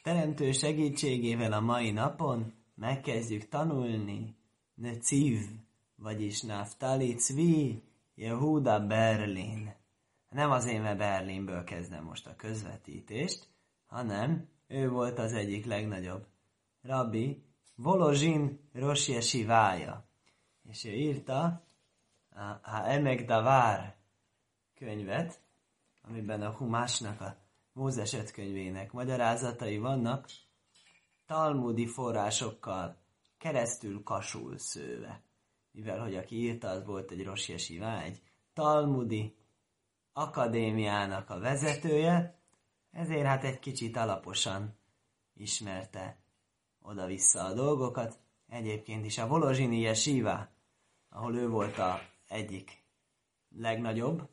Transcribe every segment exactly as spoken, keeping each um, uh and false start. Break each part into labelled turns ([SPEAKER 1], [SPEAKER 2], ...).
[SPEAKER 1] Teremtő segítségével a mai napon megkezdjük tanulni Netziv, vagyis Naftali Cvi, Yehuda Berlin. Nem azért, mert Berlinből kezdem most a közvetítést, hanem ő volt az egyik legnagyobb rabbi, Volozsin Rosh Yeshivája. És ő írta a Emek Davar könyvet, amiben a Humásnak, a Mózes öt könyvének magyarázatai vannak, talmudi forrásokkal keresztül kasul szőve. Mivel, hogy aki írta, az volt egy Rosh Yeshivá, egy talmudi akadémiának a vezetője, ezért hát egy kicsit alaposan ismerte oda-vissza a dolgokat. Egyébként is a Volozsini Yeshiva, ahol ő volt a egyik legnagyobb,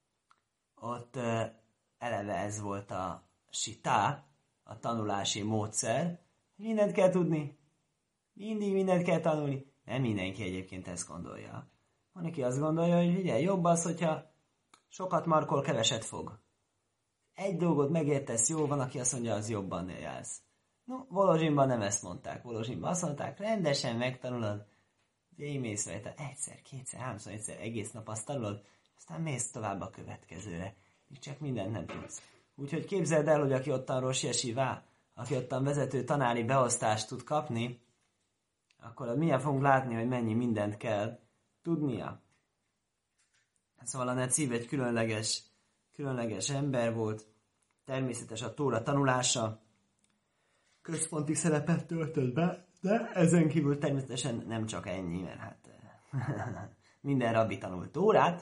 [SPEAKER 1] ott eleve ez volt a sitá, a tanulási módszer. Mindent kell tudni, mindig mindent kell tanulni. Nem mindenki egyébként ezt gondolja. Van, aki azt gondolja, hogy ugye jobb az, hogyha sokat markol, keveset fog. Egy dolgot megértesz, jó, van, aki azt mondja, az jobban jársz. No, Volozsinban nem ezt mondták. Volozsinban azt mondták, rendesen megtanulod, végigmész rajta egyszer, kétszer, háromszor, egyszer, egész nap azt tanulod, aztán mész tovább a következőre. Még csak mindent nem tudsz. Úgyhogy képzeld el, hogy aki ottan Rosh Yeshivá, aki ottan vezető tanári beosztást tud kapni, akkor milyen fogunk látni, hogy mennyi mindent kell tudnia. Szóval a Netziv egy különleges, különleges ember volt, természetes a Tóra tanulása, központi szerepet töltött be, de ezen kívül természetesen nem csak ennyi, mert hát minden rabbi tanult Tórát,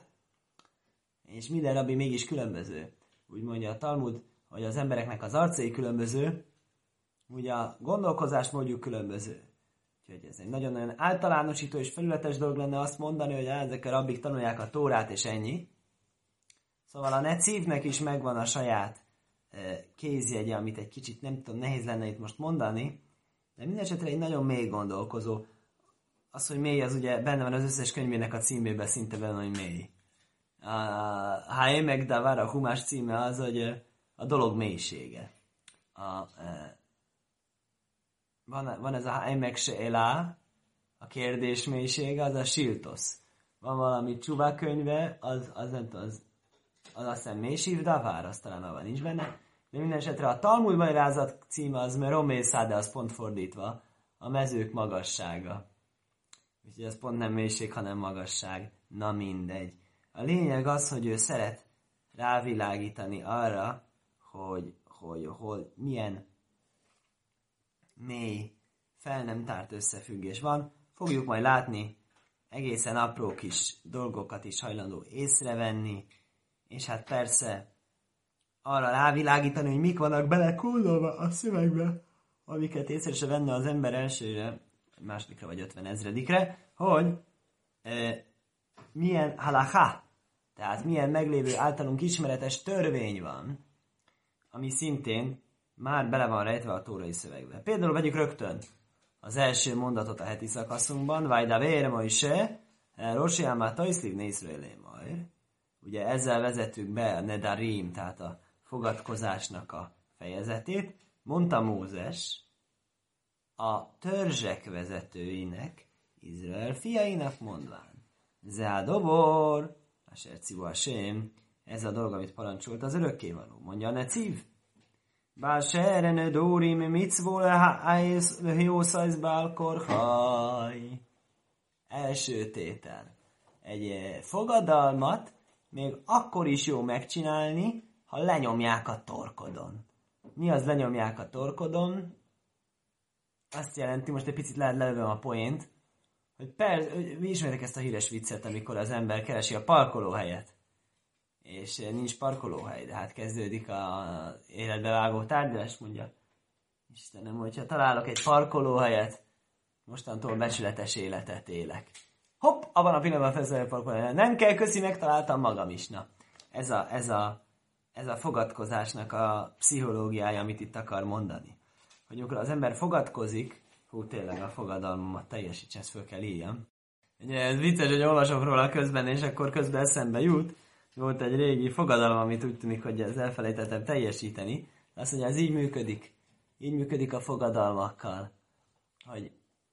[SPEAKER 1] és minden rabbi mégis különböző. Úgy mondja a Talmud, hogy az embereknek az arcai különböző, ugye a gondolkozásmódjuk különböző. Úgyhogy ez egy nagyon-nagyon általánosító és felületes dolog lenne azt mondani, hogy ezek a rabbik tanulják a Tórát, és ennyi. Szóval a Netzivnek is megvan a saját e, kézjegye, amit egy kicsit nem tudom, nehéz lenne itt most mondani, de mindenesetre egy nagyon mély gondolkozó. Az, hogy mély, az ugye benne van az összes könyvének a címében, szinte benne, hogy mély. A Emek Davar, a Humás címe az, hogy a dolog mélysége. A, e, van, van ez a Emek She'ela, a kérdés mélysége, az a Siltosz. Van valami Csuvá könyve, az, az nem tudom, az, az azt hiszem Mésív Davar, az talán abban nincs benne. De minden esetre a Talmud magyarázat címe az Meromé Száde, az pont fordítva, a mezők magassága. Úgyhogy ez pont nem mélység, hanem magasság. Na mindegy. A lényeg az, hogy ő szeret rávilágítani arra, hogy, hogy, hogy milyen mély, fel nem tárt összefüggés van. Fogjuk majd látni, egészen apró kis dolgokat is hajlandó észrevenni, és hát persze arra rávilágítani, hogy mik vannak belekódolva a szövegbe, amiket észre se venne az ember elsőre, másodikra vagy ötven ezredikre, hogy e, milyen halaká, tehát milyen meglévő általunk ismeretes törvény van, ami szintén már bele van rejtve a tórai szövegbe. Például vegyük rögtön az első mondatot a heti szakaszunkban, Vajda vér Mojse, Rosiámá Tajszliv Nészrőlé Majr. Ugye ezzel vezetük be a Nedarim, tehát a fogadkozásnak a fejezetét. Mondta Mózes a törzsek vezetőinek, Izrael fiainak mondván. Zeádobor, Asher Civu Hashem, ez a dolog, amit parancsolt az örökkévaló. Mondja a Netziv. Básere nödórim mitzvó lehájsz lehiószajsz bálkorhaj. Első tétel. Egy fogadalmat még akkor is jó megcsinálni, ha lenyomják a torkodon. Mi az lenyomják a torkodon? Azt jelenti, most egy picit lehet lelövöm a poént, hogy persze, mi ismertek ezt a híres viccet, amikor az ember keresi a parkolóhelyet, és nincs parkolóhely, de hát kezdődik az életbevágó tárgyalás, mondja, Istenem, hogyha találok egy parkolóhelyet, mostantól becsületes életet élek. Hopp, abban a pillanatban felszólja a parkolóhelyet. Nem kell, köszi, megtaláltam magam is. Na, ez a, ez a, ez a fogadkozásnak a pszichológiája, amit itt akar mondani. Hogy amikor az ember fogadkozik, hú, tényleg a fogadalmamat teljesítsen, ezt föl kell írjam. Ugye ez vicces, hogy olvasok róla közben, és akkor közben eszembe jut. Volt egy régi fogadalom, amit úgy tűnik, hogy ezt elfelejtettem teljesíteni. De azt mondja, ez így működik. így működik a fogadalmakkal, hogy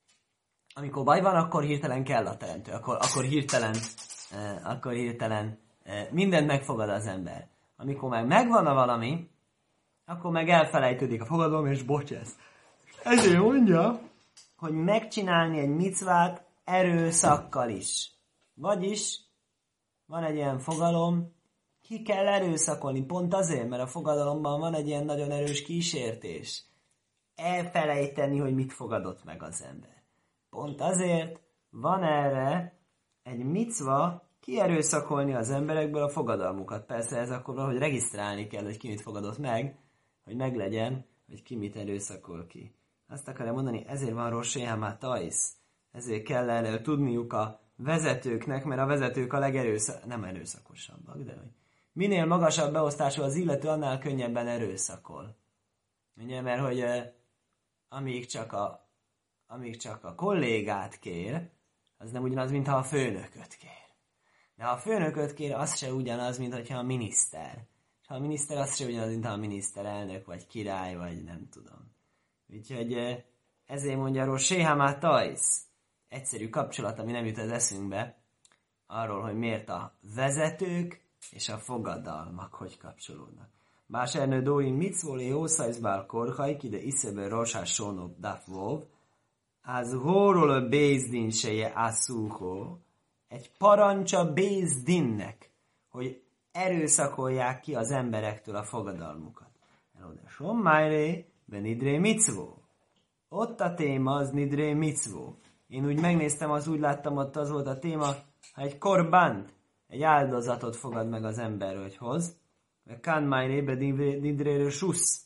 [SPEAKER 1] amikor baj van, akkor hirtelen kell a teremtő, akkor, akkor hirtelen, eh, akkor hirtelen eh, mindent megfogad az ember. Amikor meg megvan a valami, akkor meg elfelejtődik a fogadalom, és bocsász. Ezért mondja, hogy megcsinálni egy micvát erőszakkal is. Vagyis van egy ilyen fogalom, ki kell erőszakolni, pont azért, mert a fogadalomban van egy ilyen nagyon erős kísértés. Elfelejteni, hogy mit fogadott meg az ember. Pont azért van erre egy micva kierőszakolni az emberekből a fogadalmukat. Persze ez akkor valahogy regisztrálni kell, hogy ki mit fogadott meg, hogy meglegyen, hogy ki mit erőszakol ki. Azt akarja mondani, ezért van Rosh Hashanah Tajsz. Ezért kell erről tudniuk a vezetőknek, mert a vezetők a legerőszak... nem erőszakosabbak, de hogy minél magasabb beosztású az illető, annál könnyebben erőszakol. Ugye, mert hogy eh, amíg, csak a, amíg csak a kollégát kér, az nem ugyanaz, mintha a főnököt kér. De ha a főnököt kér, az se ugyanaz, mint hogyha a miniszter. És ha a miniszter, az se ugyanaz, mint ha a miniszterelnök, vagy király, vagy nem tudom. Úgyhogy eh, ezért mondja Rosh Hashanah Tajsz. Egyszerű kapcsolat, ami nem jut az eszünkbe, arról, hogy miért a vezetők és a fogadalmak hogy kapcsolódnak. Más ernő dóim mitzvoli hószajzbál korhajk, ide iszebe rosás sónop dafvov, az hóról a bézdin seje asszúhó, egy parancsa bézdinnek, hogy erőszakolják ki az emberektől a fogadalmukat. Elode sommájré, benidré mitzvó. Ott a téma az nidré mitzvó. Én úgy megnéztem, az úgy láttam, ott az volt a téma, ha egy korbánt, egy áldozatot fogad meg az ember, hogy hoz, mert kán májrébe nidrére susz.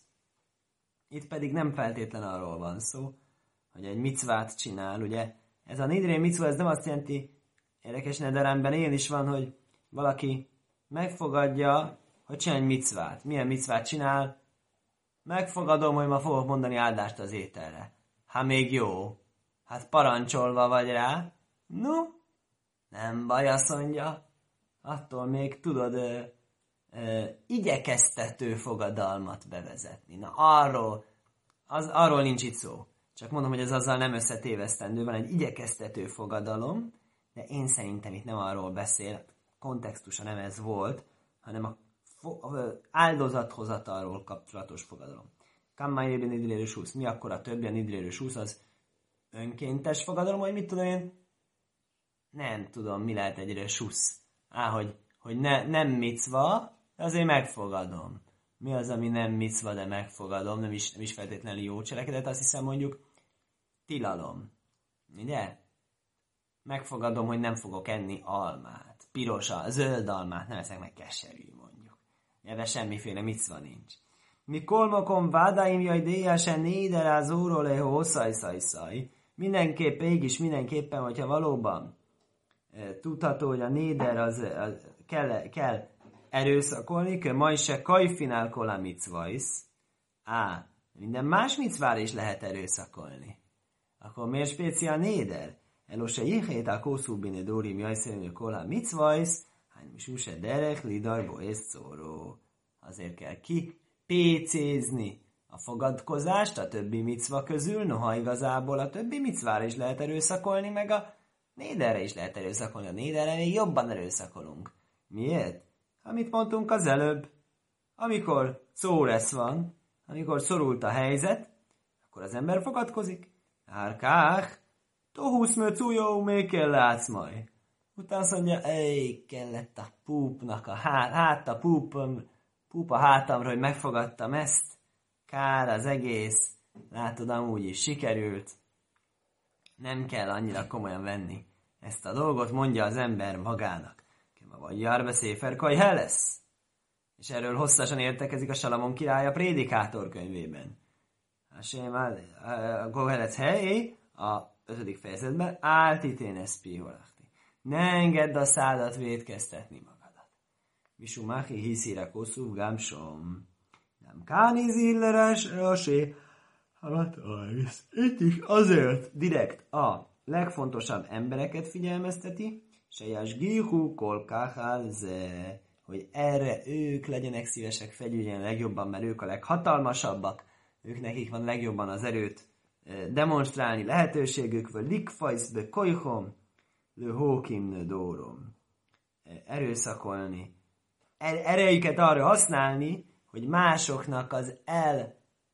[SPEAKER 1] Itt pedig nem feltétlen arról van szó, hogy egy micvát csinál, ugye? Ez a nidré micva, ez nem azt jelenti, érdekes nederemben ilyen is van, hogy valaki megfogadja, hogy csinálj egy micvát. Milyen micvát csinál? Megfogadom, hogy ma fogok mondani áldást az ételre. Hát még jó. Hát parancsolva vagy rá. No, nem baj, azt mondja. Attól még tudod ö, ö, igyekeztető fogadalmat bevezetni. Na arról, az, arról nincs itt szó. Csak mondom, hogy ez azzal nem összetévesztendő. Van egy igyekeztető fogadalom, de én szerintem itt nem arról beszél. Kontextusa nem ez volt, hanem a áldozathozatalról kapcsolatos fogadalom. Kammájében nidrérős húsz. Mi akkor a többi? A nidrérős húsz az önkéntes fogadalom, vagy mit tudom én? Nem tudom, mi lehet egy resusz. Á, hogy, hogy ne, nem micva, azért megfogadom. Mi az, ami nem micva, de megfogadom, nem is, nem is feltétlenül jó cselekedet, azt hiszem mondjuk tilalom. Ugye? Megfogadom, hogy nem fogok enni almát. Piros, zöld almát, nem eszek meg keserű, mondjuk. Ebben semmiféle micva nincs. Mikor makom vádáim jaj déjesen néderázóról lehó szaj-szaj-szaj. Mindenképp, mégis mindenképpen, hogyha valóban e, tudható, hogy a néder az, az kell, kell erőszakolni, hogy ma is se kajfinál kola micvaisz. Á, minden más micvára is lehet erőszakolni. Akkor miért speciál néder? Elose ihét a kószúbine dórim jaj szerint kola micvaisz, hány misuse derek lidajbo és szóró. Azért kell ki pécézni a fogadkozást a többi micva közül, noha igazából a többi micvára is lehet erőszakolni, meg a néderre is lehet erőszakolni. A néderre még jobban erőszakolunk. Miért? Amit mondtunk az előbb. Amikor szóresz van, amikor szorult a helyzet, akkor az ember fogadkozik. Árkák, tohusz möcújó, még kell látsz majd. Utána azt mondja, ej, kellett a púpnak a hát, hát a púpom, púp a hátamra, hogy megfogadtam ezt. Kár az egész. Látod, amúgy is sikerült. Nem kell annyira komolyan venni ezt a dolgot, mondja az ember magának. Vagy járbe széfer kajhel lesz. És erről hosszasan értekezik a Salamon király a Prédikátor könyvében. A Kohelec hely, a ötödik fejezetben, áltitén ezt piholachti. Ne engedd a szádat vétkeztetni magadat. Visumáhi hiszire koszúv gámsom. Nem káni zilleres rasé. Itt is azért direkt a legfontosabb embereket figyelmezteti, Sejas gíhú kolkáhálze, hogy erre ők legyenek szívesek, fegyüljen legjobban, mert ők a leghatalmasabbak, ők nekik van legjobban az erőt demonstrálni lehetőségük, vagy likfajszbe kolyhom, lő hókimnő dórom. Erőszakolni. Erejüket arra használni, hogy másoknak az el,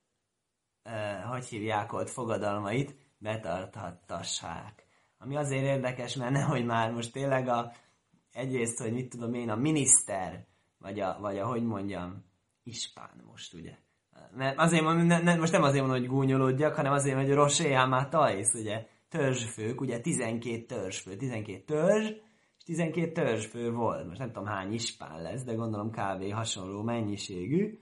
[SPEAKER 1] eh, hogy hívják ott, fogadalmait betarthattassák. Ami azért érdekes, mert nehogy már most tényleg a, egyrészt, hogy mit tudom én, a miniszter, vagy a, vagy a hogy mondjam, ispán most, ugye. Mert azért mondom, ne, ne, most nem azért mondom, hogy gúnyolódjak, hanem azért, hogy Rosé Amatais, ugye, törzsfők, ugye tizenkét törzsfő, tizenkét törzs, és tizenkét törzsfő volt. Most nem tudom hány ispán lesz, de gondolom kb. Hasonló mennyiségű.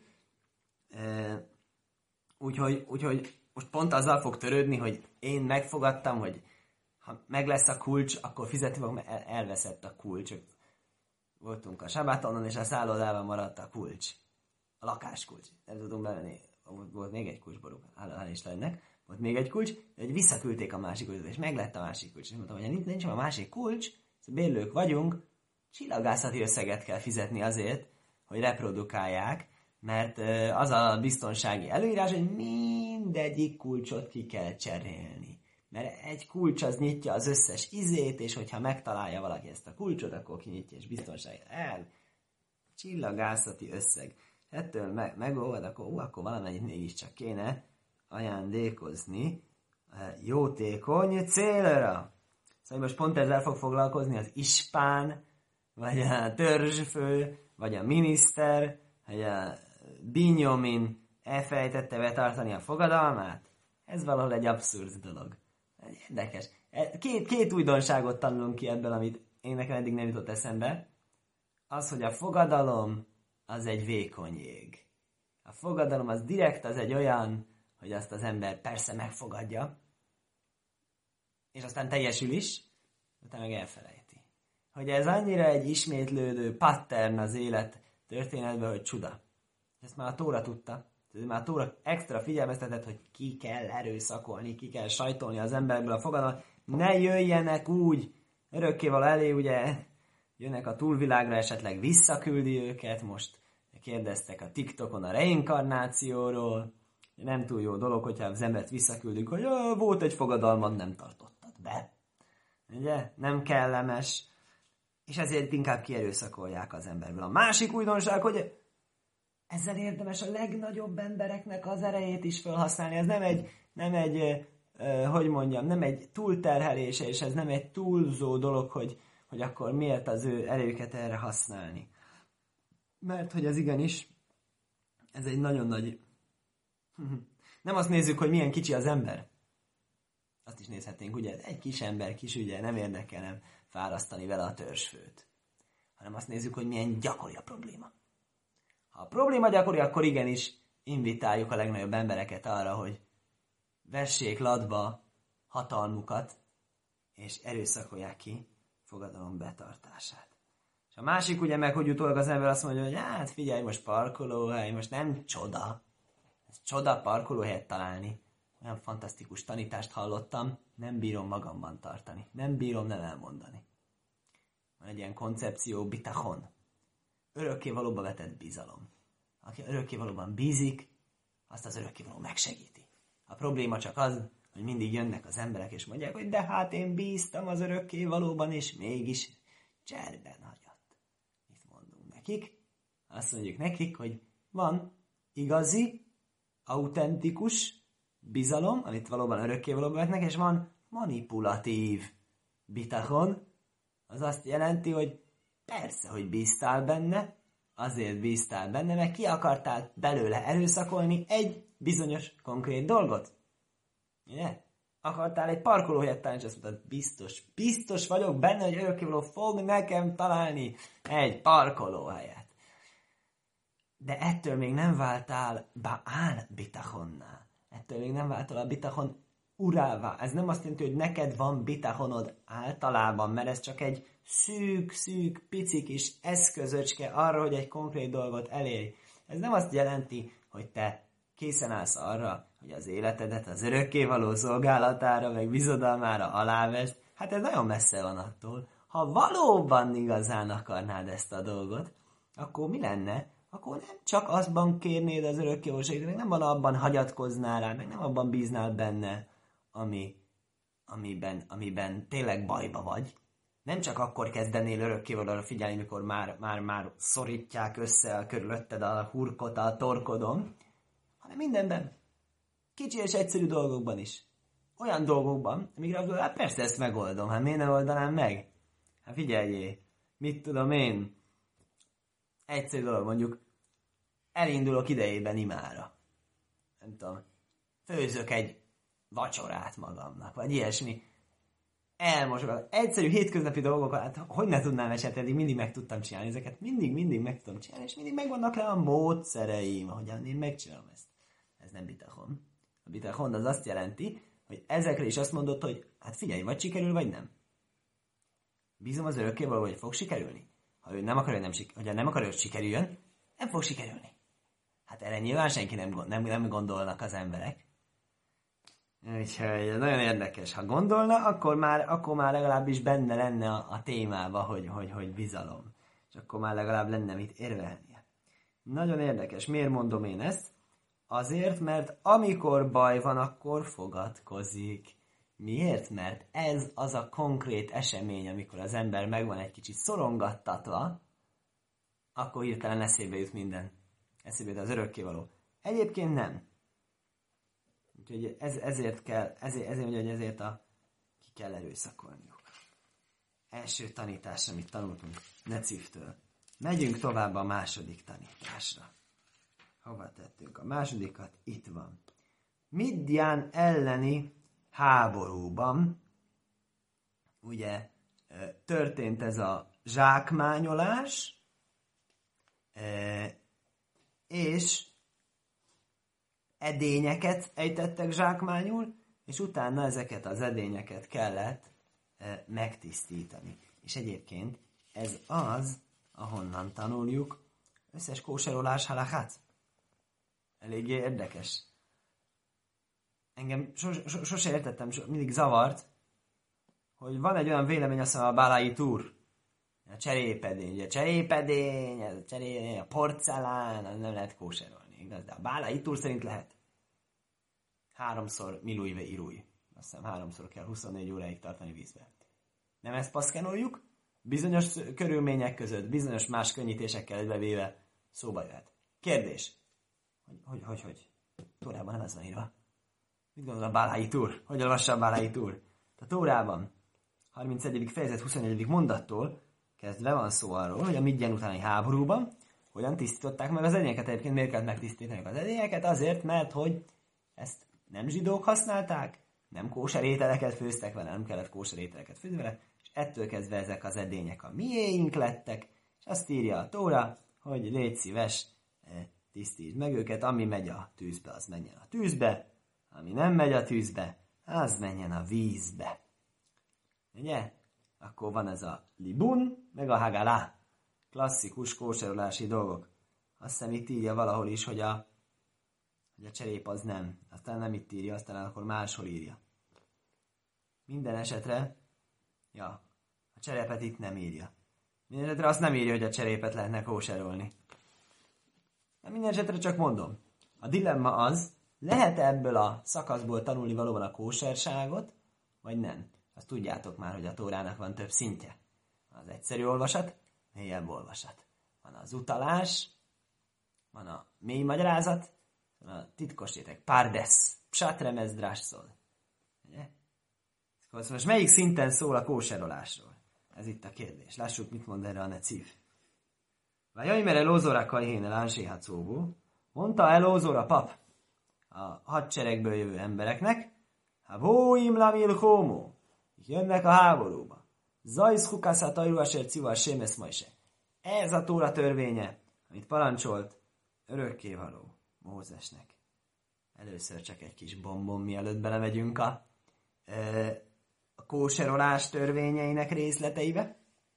[SPEAKER 1] E, úgyhogy, úgyhogy most pont azzal fog törődni, hogy én megfogadtam, hogy ha meg lesz a kulcs, akkor fizetni fogom, el, elveszett a kulcs. Voltunk a sabátonon, és a szállodában maradt a kulcs. A lakáskulcs. Nem tudunk bevenni. Volt még egy kulcs, borúk. Hál' Istennek. Volt még egy kulcs, de hogy visszaküldték a másik kulcsot, és meg lett a másik kulcs. És mondtam, hogy nincs, nincs a másik kulcs, bérlők vagyunk, csillagászati összeget kell fizetni azért, hogy reprodukálják, mert az a biztonsági előírás, hogy mindegyik kulcsot ki kell cserélni. Mert egy kulcs az nyitja az összes izét, és hogyha megtalálja valaki ezt a kulcsot, akkor kinyitja, és biztonsági el. Csillagászati összeg. Ettől meg, megolvad, akkor, ú, akkor valamennyit mégiscsak kéne ajándékozni jótékony célra. Szóval most pont ezzel fog foglalkozni az ispán, vagy a törzsfő, vagy a miniszter, vagy a Binyomin elfelejtette betartani a fogadalmát. Ez valahol egy abszurd dolog. Érdekes. Két, két újdonságot tanulunk ki ebből, amit én nekem eddig nem jutott eszembe. Az, hogy a fogadalom az egy vékony jég. A fogadalom az direkt az egy olyan, hogy azt az ember persze megfogadja, és aztán teljesül is, utána meg elfelejti. Hogy ez annyira egy ismétlődő pattern az élet történetben, hogy csuda. Ezt már a Tóra tudta. Ez már a Tóra extra figyelmeztetett, hogy ki kell erőszakolni, ki kell sajtolni az emberből a fogadalmat. Ne jöjjenek úgy, örökkévaló elé, ugye, jönnek a túlvilágra, esetleg visszaküldi őket. Most kérdeztek a TikTokon a reinkarnációról. Nem túl jó dolog, hogyha az embert visszaküldünk, hogy volt egy fogadalmat, nem tartottad be. Ugye? Nem kellemes. És ezért inkább kierőszakolják az emberből. A másik újdonság, hogy ezzel érdemes a legnagyobb embereknek az erejét is felhasználni. Ez nem egy, nem egy eh, hogy mondjam, nem egy túlterhelése, és ez nem egy túlzó dolog, hogy, hogy akkor miért az ő erőket erre használni. Mert hogy ez igenis, ez egy nagyon nagy... Nem azt nézzük, hogy milyen kicsi az ember. Azt is nézhetnénk, ugye, egy kis ember, kis ügye, nem érdekel nem fárasztani vele a törzsfőt. Hanem azt nézzük, hogy milyen gyakori a probléma. Ha a probléma gyakori, akkor igenis invitáljuk a legnagyobb embereket arra, hogy vessék latba hatalmukat, és erőszakolják ki fogadalom betartását. És a másik ugye meg, hogy utólag az ember azt mondja, hogy hát figyelj, most parkolóhely, most nem csoda. Ez csoda parkolóhelyet találni. Olyan fantasztikus tanítást hallottam, nem bírom magamban tartani. Nem bírom nem elmondani. Van egy ilyen koncepció, bitachon. Örökkévalóba vetett bizalom. Aki örökkévalóban bízik, azt az örökkévaló megsegíti. A probléma csak az, hogy mindig jönnek az emberek, és mondják, hogy de hát én bíztam az örökkévalóban, és mégis cserben hagyott. Mit mondunk nekik? Azt mondjuk nekik, hogy van igazi, autentikus bizalom, amit valóban örökkévalóban vetnek, és van manipulatív bitachon. Az azt jelenti, hogy persze, hogy bíztál benne, azért bíztál benne, mert ki akartál belőle erőszakolni egy bizonyos, konkrét dolgot. Ugye? Akartál egy parkolóhelyet találni, és azt mondtad, biztos, biztos vagyok benne, hogy örökkévaló fog nekem találni egy parkolóhelyet. De ettől még nem váltál Baál bitachonnál. Ettől még nem váltál a bitachon urává. Ez nem azt jelenti, hogy neked van bitachonod általában, mert ez csak egy szűk, szűk, pici kis eszközöcske arra, hogy egy konkrét dolgot elérj. Ez nem azt jelenti, hogy te készen állsz arra, hogy az életedet az örökkévaló szolgálatára, meg bizodalmára alávesd. Hát ez nagyon messze van attól. Ha valóban igazán akarnád ezt a dolgot, akkor mi lenne, akkor nem csak azban kérnéd az örökkévalóságot, meg nem abban hagyatkoznál rá, meg nem abban bíznál benne, ami, amiben, amiben tényleg bajba vagy. Nem csak akkor kezdenél örökkévalóra figyelni, mikor már, már, már szorítják össze a körülötted a hurkot a torkodon, hanem mindenben. Kicsi és egyszerű dolgokban is. Olyan dolgokban, amikre azt mondod, hát persze ezt megoldom, hát miért ne oldanám meg? Hát figyeljé, mit tudom én, egyszerű dolog, mondjuk elindulok idejében imára. Nem tudom, főzök egy vacsorát magamnak, vagy ilyesmi. Elmosok. Egyszerű hétköznapi dolgokat, hát hogy ne tudnám esetleg, mindig meg tudtam csinálni ezeket, mindig, mindig meg tudom csinálni, és mindig megvannak rá a módszereim, ahogyan én megcsinálom ezt. Ez nem bitachon. A bitachon az azt jelenti, hogy ezekre is azt mondod, hogy hát figyelj, vagy sikerül, vagy nem. Bízom az örökkévaló, hogy fog sikerülni. Ha ő nem akar, hogy nem, hogy nem akar, hogy sikerüljön, nem fog sikerülni. Hát erre nyilván senki nem, nem, nem gondolnak az emberek. Úgyhogy nagyon érdekes. Ha gondolna, akkor már, akkor már legalábbis benne lenne a, a témába, hogy, hogy, hogy bizalom. És akkor már legalább lenne mit érvelnie. Nagyon érdekes. Miért mondom én ezt? Azért, mert amikor baj van, akkor fogadkozik. Miért? Mert ez az a konkrét esemény, amikor az ember meg van egy kicsit szorongattatva, akkor hirtelen eszébe jut minden. Eszébe jut az örökkévaló. Egyébként nem. Úgyhogy ez, ezért kell, ezért, ezért mondja, hogy ezért a, ki kell erőszakolniuk. Első tanítás, amit tanultunk Necivtől. Megyünk tovább a második tanításra. Hova tettünk a másodikat? Itt van. Midján elleni háborúban, ugye, történt ez a zsákmányolás, és edényeket ejtettek zsákmányul, és utána ezeket az edényeket kellett megtisztítani. És egyébként ez az, ahonnan tanuljuk összes kóserolás halachát. Eléggé érdekes. Engem sos, sos, sose értettem, sos, mindig zavart, hogy van egy olyan vélemény, azt mondja, a bálái túr, a cserépedény, ugye a cserépedény, a, cseré, a porcelán, az nem lehet kóserolni, igaz? De a bálái túr szerint lehet. Háromszor milújve irúj. Azt hiszem háromszor kell huszonnégy óráig tartani vízbe. Nem ezt paszkenoljuk? Bizonyos körülmények között, bizonyos más könnyítésekkel egybevéve szóba jöhet. Kérdés. Hogy, hogy, hogy, hogy? Tórában nem ez van írva. Mit gondol a bálái túr? Hogy olvassa a bálái túr? A Tórában harmincegyedik fejezet huszonegyedik mondattól kezdve van szó arról, hogy a Midján utáni háborúban hogyan tisztították meg az edényeket. Egyébként miért kellett megtisztítani az edényeket? Azért, mert hogy ezt nem zsidók használták, nem kóser ételeket főztek vele, nem kellett kóser ételeket főzni vele, és ettől kezdve ezek az edények a miéink lettek, és azt írja a Tóra, hogy légy szíves, tisztítsd meg őket, ami megy a tűzbe, az menjen a tűzbe, ami nem megy a tűzbe, az menjen a vízbe. Ugye? Akkor van ez a libun, meg a hagalá. Klasszikus kóserolási dolgok. Azt hiszem itt írja valahol is, hogy a, hogy a cserép az nem. Aztán nem itt írja, aztán akkor máshol írja. Minden esetre, ja, a cserépet itt nem írja. Minden esetre azt nem írja, hogy a cserépet lehetne kóserolni. De minden esetre csak mondom. A dilemma az, lehet ebből a szakaszból tanulni valóban a kóserságot, vagy nem. Azt tudjátok már, hogy a Tórának van több szintje. Van az egyszerű olvasat, mélyebb olvasat. Van az utalás, van a mély magyarázat, van a titkos tétek, párdes, psátremez drásszol. Ugye? Most melyik szinten szól a kóserolásról? Ez itt a kérdés. Lássuk, mit mond erre a Necív. Vajaj, mere lózóra kajhéne lánséhat szóvó, mondta el lózóra pap a hadseregből jövő embereknek, ha vóim lamil homó, jönnek a háborúba. Zajsz hukászát ajruásért civa sémesz majse. Ez a Tóra törvénye, amit parancsolt örökkévaló Mózesnek. Először csak egy kis bombon, mielőtt belemegyünk a, a kóserolás törvényeinek részleteibe.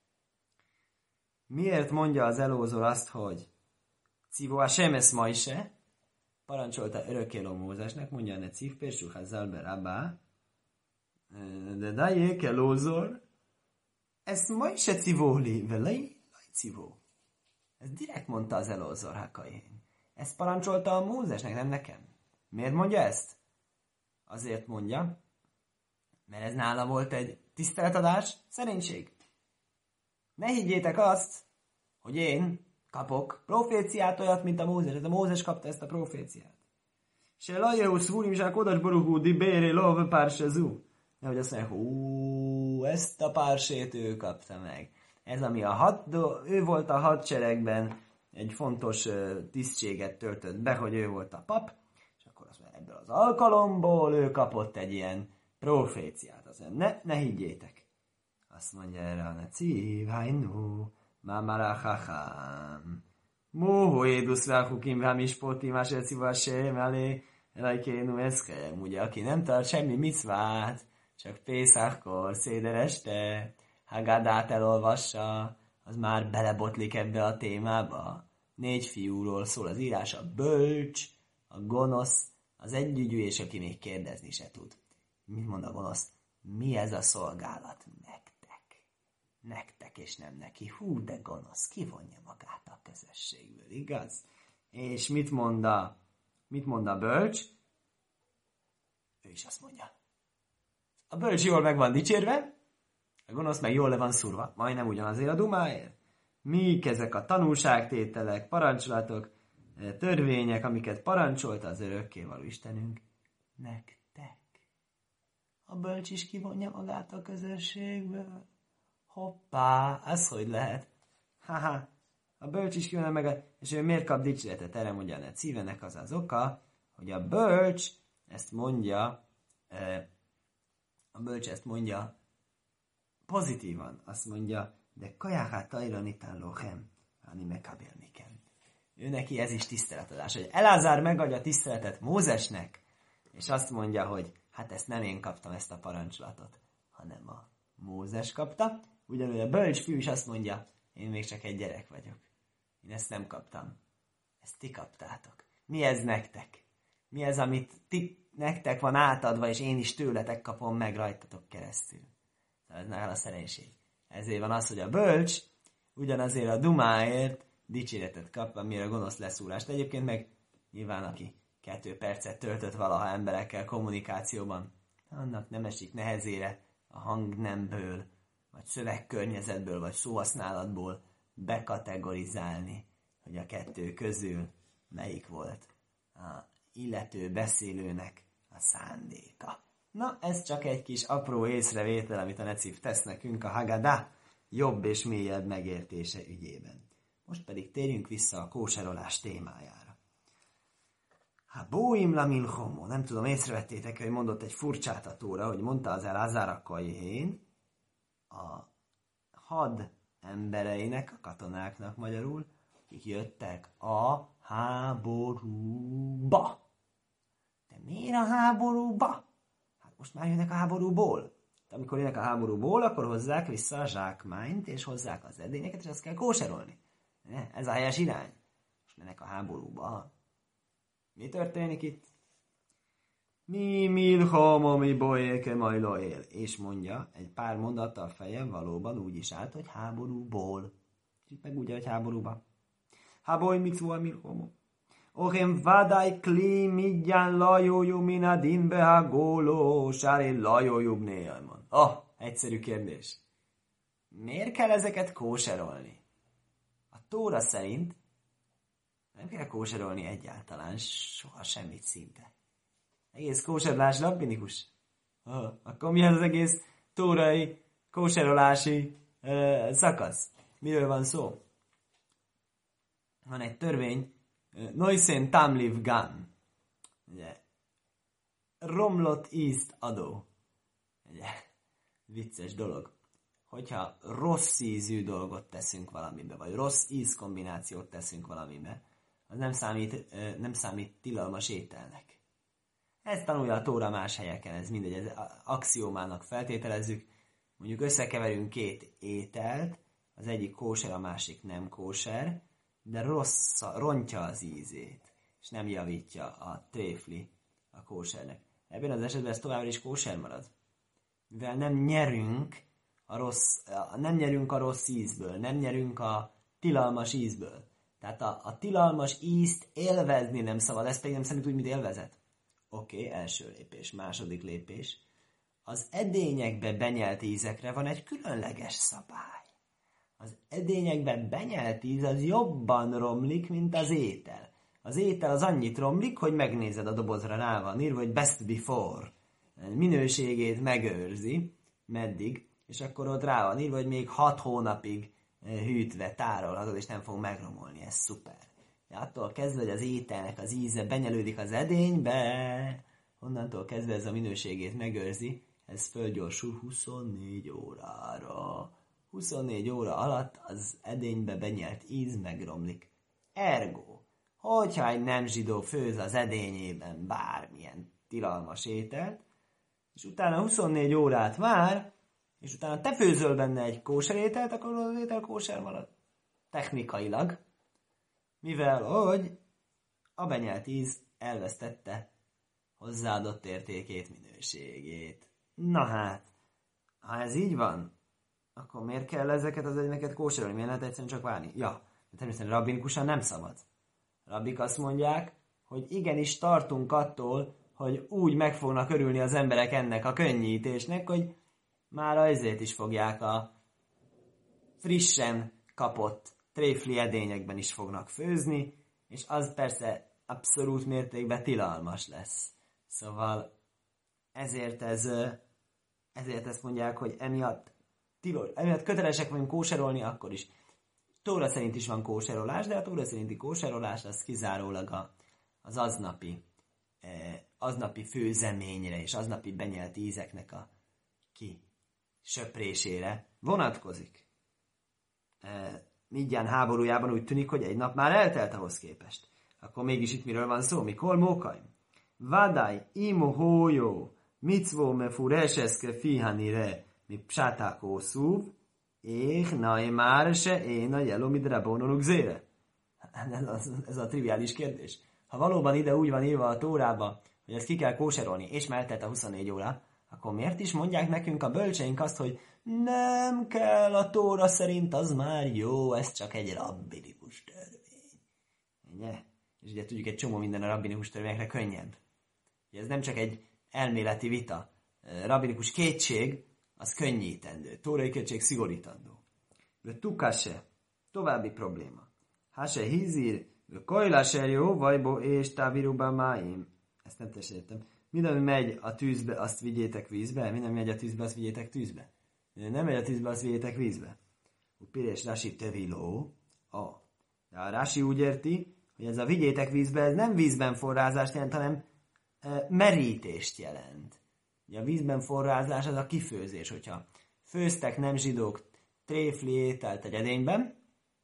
[SPEAKER 1] Miért mondja az elózor azt, hogy Civó a semesz majse, parancsolta örökkévaló Mózesnek, mondja a Necív, Pérsú Hazzal Berabá, de dajék elózor, ezt majse civóli, velei, laj civó. Ez direkt mondta az Elózor Hakaihén. Ezt parancsolta a Mózesnek, nem nekem. Miért mondja ezt? Azért mondja, mert ez nála volt egy tiszteletadás, szerénység. Ne higgyétek azt, hogy én kapok proféciát olyat, mint a Mózes. Ez a Mózes kapta ezt a proféciát. Se lajeu szúrim, se kodas boruhú, di bére lov pársezú. Nehogy azt mondják, hú, ezt a pársét ő kapta meg. Ez, ami a hat, ő volt a hadseregben, egy fontos tisztséget töltött be, hogy ő volt a pap, és akkor azt mondja, ebből az alkalomból ő kapott egy ilyen proféciát. Azt mondja, ne, ne higgyétek. Azt mondja erre a necív, hajnú, mámara hachám. Móhó édusz ráhukim, vám is poti, más elszívasém elé, elajkénu eszkem. Ugye, aki nem tart semmi micvát, csak Pészákkor, széder este, Hagadát elolvassa, az már belebotlik ebbe a témába. Négy fiúról szól az írás, a bölcs, a gonosz, az együgyű, és aki még kérdezni se tud. Mit mond a gonosz? Mi ez a szolgálat? Nektek. Nektek, és nem neki. Hú, de gonosz, kivonja magát a közösségből, igaz? És mit mond a, mit mond a bölcs? Ő is azt mondja. A bölcs jól meg van dicsérve, a gonosz meg jól le van szúrva, majdnem ugyanazért a dumáért. Mik ezek a tanulságtételek, parancsolatok, törvények, amiket parancsolta az örökkévaló Istenünk? Nektek. A bölcs is kivonja magát a közösségből. Hoppá, ez hogy lehet? Haha, a bölcs is kivonja magát, és ő miért kap dicséretet? Erre mondja a szívenek az az oka, hogy a bölcs ezt mondja, a bölcs ezt mondja, pozitívan azt mondja, de kajáhát tajlanitán lochem, ani megkabélniken. Ő neki ez is tiszteletadás, hogy Elázár megadja tiszteletet Mózesnek, és azt mondja, hogy hát ezt nem én kaptam, ezt a parancsolatot, hanem a Mózes kapta. Ugyanúgy a bölcs fiú is azt mondja, én még csak egy gyerek vagyok. Én ezt nem kaptam. Ezt ti kaptátok. Mi ez nektek? Mi ez, amit ti, nektek van átadva, és én is tőletek kapom meg rajtatok keresztül. Ez nála a szerénység. Ezért van az, hogy a bölcs ugyanazért a dumáért dicséretet kap, amire a gonosz leszúrást. Egyébként meg nyilván, aki kettő percet töltött valaha emberekkel kommunikációban, annak nem esik nehezére a hangnemből, vagy szövegkörnyezetből, vagy szóhasználatból bekategorizálni, hogy a kettő közül melyik volt a illető beszélőnek a szándéka. Na, ez csak egy kis apró észrevétel, amit a Necív tesz nekünk a Haggadah jobb és mélyebb megértése ügyében. Most pedig térjünk vissza a kóserolás témájára. Ha bóim la milchomó, nem tudom, észrevettétek, hogy mondott egy furcsát a Tóra, hogy mondta az Elázár a kajhén, a had embereinek, a katonáknak magyarul, akik jöttek a háborúba. De miért a háborúba? Most már jönnek a háborúból. De amikor jönnek a háborúból, akkor hozzák vissza a zsákmányt, és hozzák az edényeket, és azt kell kóserolni. Ez a helyes irány. Most mennek a háborúba. Mi történik itt? Mi milchom, mi bolyéke majlo él. És mondja, egy pár mondattal fejem valóban úgy is állt, hogy háborúból. Itt meg úgy, hogy háborúba. Háboly mitzvah milchom. Ochem vadai kli midjan lajójú minadin behagóló, sári lajójú bnéjajmon. Oh, egyszerű kérdés. Miért kell ezeket kóserolni? A Tóra szerint nem kell kóserolni egyáltalán, soha semmit szinte. Egész kóserolás rabbinikus. Oh, akkor mi az egész tórai kóserolási uh, szakasz? Miről van szó? Van egy törvény, Noisen Tamliv Gan. Ugye, romlott ízt adó. Ugye, vicces dolog. Hogyha rossz ízű dolgot teszünk valamibe, vagy rossz ízkombinációt teszünk valamibe, az nem számít, nem számít tilalmas ételnek. Ezt tanulja a Tóra más helyeken, ez mindegy, ez axiómának feltételezzük. Mondjuk összekeverünk két ételt, az egyik kóser, a másik nem kóser, de rossz, rontja az ízét, és nem javítja a tréfli a kósernek. Ebben az esetben ez továbbra is kóser marad. Mivel nem nyerünk a rossz, nem nyerünk a rossz ízből, nem nyerünk a tilalmas ízből. Tehát a, a tilalmas ízt élvezni nem szabad, ez pedig nem számít úgy, mint élvezet. Oké, okay, első lépés. Második lépés. Az edényekbe benyelt ízekre van egy különleges szabály. Az edényekben benyelt íz az jobban romlik, mint az étel. Az étel az annyit romlik, hogy megnézed a dobozra, rá van írva, hogy best before. Minőségét megőrzi, meddig, és akkor ott rá van írva, hogy még hat hónapig hűtve tárolhatod, és nem fog megromolni. Ez szuper. De attól kezdve, hogy az ételnek az íze benyelődik az edénybe, onnantól kezdve ez a minőségét megőrzi, ez fölgyorsul huszonnégy órára. huszonnégy óra alatt az edénybe benyelt íz megromlik. Ergo, hogyha egy nem zsidó főz az edényében bármilyen tilalmas ételt, és utána huszonnégy órát vár, és utána te főzöl benne egy kóser ételt, akkor az étel kóser marad. Technikailag. Mivel, hogy a benyelt íz elvesztette hozzáadott értékét, minőségét. Na hát, ha ez így van, akkor miért kell ezeket az egyeket kóserolni? Miért lehet egyszerűen csak várni? Ja, de természetesen rabbinikusan nem szabad. Rabbik azt mondják, hogy igenis tartunk attól, hogy úgy meg fognak örülni az emberek ennek a könnyítésnek, hogy már ezért is fogják a frissen kapott tréfli edényekben is fognak főzni, és az persze abszolút mértékben tilalmas lesz. Szóval ezért ez, ezért ezt mondják, hogy emiatt, tilos, emiatt kötelesek vagyunk kóserolni, akkor is. Tóra szerint is van kóserolás, de a tóra szerinti kóserolás az kizárólag a, az aznapi, aznapi főzeményre és aznapi benyelt ízeknek a ki söprésére vonatkozik. Midján háborújában úgy tűnik, hogy egy nap már eltelt ahhoz képest. Akkor mégis itt miről van szó? Mikor mókaim? Vadai, imo hójó, mitzvó me fureseszke fihanire, mi psátákó szúv, és nai már se én a jelomid rabononuk zére. Ez a, ez a triviális kérdés. Ha valóban ide úgy van írva a Tórába, hogy ezt ki kell kóserolni, és már eltelt a huszonnégy óra, akkor miért is mondják nekünk a bölcseink azt, hogy nem kell a Tóra szerint, az már jó, ez csak egy rabbinikus törvény. Ugye? És ugye tudjuk, egy csomó minden a rabbinikus törvényekre könnyebb. Ugye ez nem csak egy elméleti vita. Rabbinikus kétség, az könnyítendő. Tórai kétség szigorítandó. De tukase, további probléma. Hase hízír, kajláser jó, vajbo és távirúban máim. Ezt nem tessétem. Minden, ami megy a tűzbe, azt vigyétek vízbe. Minden, ami megy a tűzbe, azt vigyétek tűzbe. Minden, nem megy a tűzbe, azt vigyétek vízbe. Pires Rási teviló. A. De a Rási úgy érti, hogy ez a vigyétek vízbe, ez nem vízben forrázást jelent, hanem e, merítést jelent. Ugye a vízben forrázás az a kifőzés, hogyha főztek nem zsidók tréfli ételt egy edényben,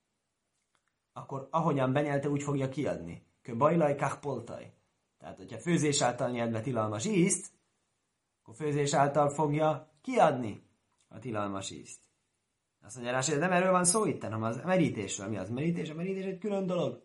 [SPEAKER 1] akkor ahogyan benyelte, úgy fogja kiadni. Kö bajlaj poltaj. Tehát, hogyha főzés által nyert be tilalmas ízt, akkor főzés által fogja kiadni a tilalmas ízt. Azt mondja rá, hogy nem erről van szó itt, hanem az merítésről. Mi az merítés? A merítés egy külön dolog.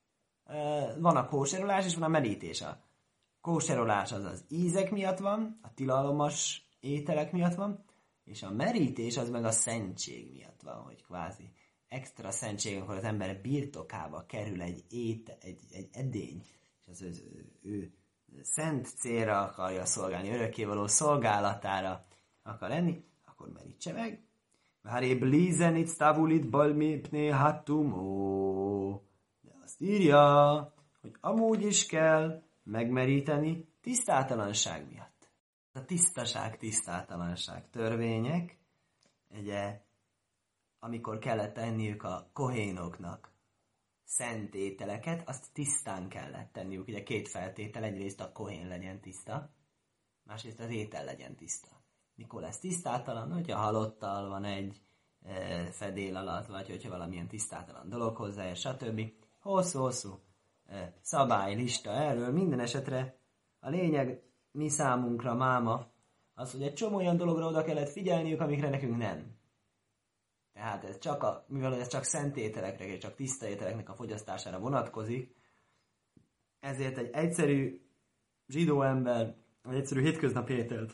[SPEAKER 1] Van a kóserolás, és van a merítés. A kóserolás az az ízek miatt van, a tilalmas ételek miatt van, és a merítés az meg a szentség miatt van, hogy kvázi extra szentség, amikor az ember birtokába kerül egy éte, egy, egy edény, és az ő, ő szent célra akarja szolgálni, örökkévaló szolgálatára akar lenni, akkor merítse meg. Váré blízenit stavulit balmi pné hattumó. De azt írja, hogy amúgy is kell megmeríteni tisztátalanság miatt. A tisztaság, tisztátalanság törvények, ugye, amikor kellett tenniük a kohénoknak szent ételeket, azt tisztán kellett tenniük. Ugye két feltétel, egyrészt a kohén legyen tiszta, másrészt az étel legyen tiszta. Mikor lesz tisztátalan? Hogyha halottal van egy e, fedél alatt, vagy hogyha valamilyen tisztátalan dolog hozzáér, stb. Hosszú-hosszú e, szabály, lista erről. Minden esetre a lényeg mi számunkra máma az, hogy egy csomó olyan dologra oda kellett figyelniük, amikre nekünk nem. Tehát ez csak a, mivel ez csak szent ételekre, és csak tiszta ételeknek a fogyasztására vonatkozik, ezért egy egyszerű zsidó ember, vagy egyszerű hétköznapi ételt,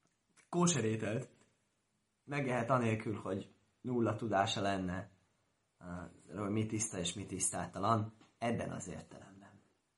[SPEAKER 1] kóser ételt megehet anélkül, hogy nulla tudása lenne hogy mi tiszta és mi tisztátalan, ebben az értelemben.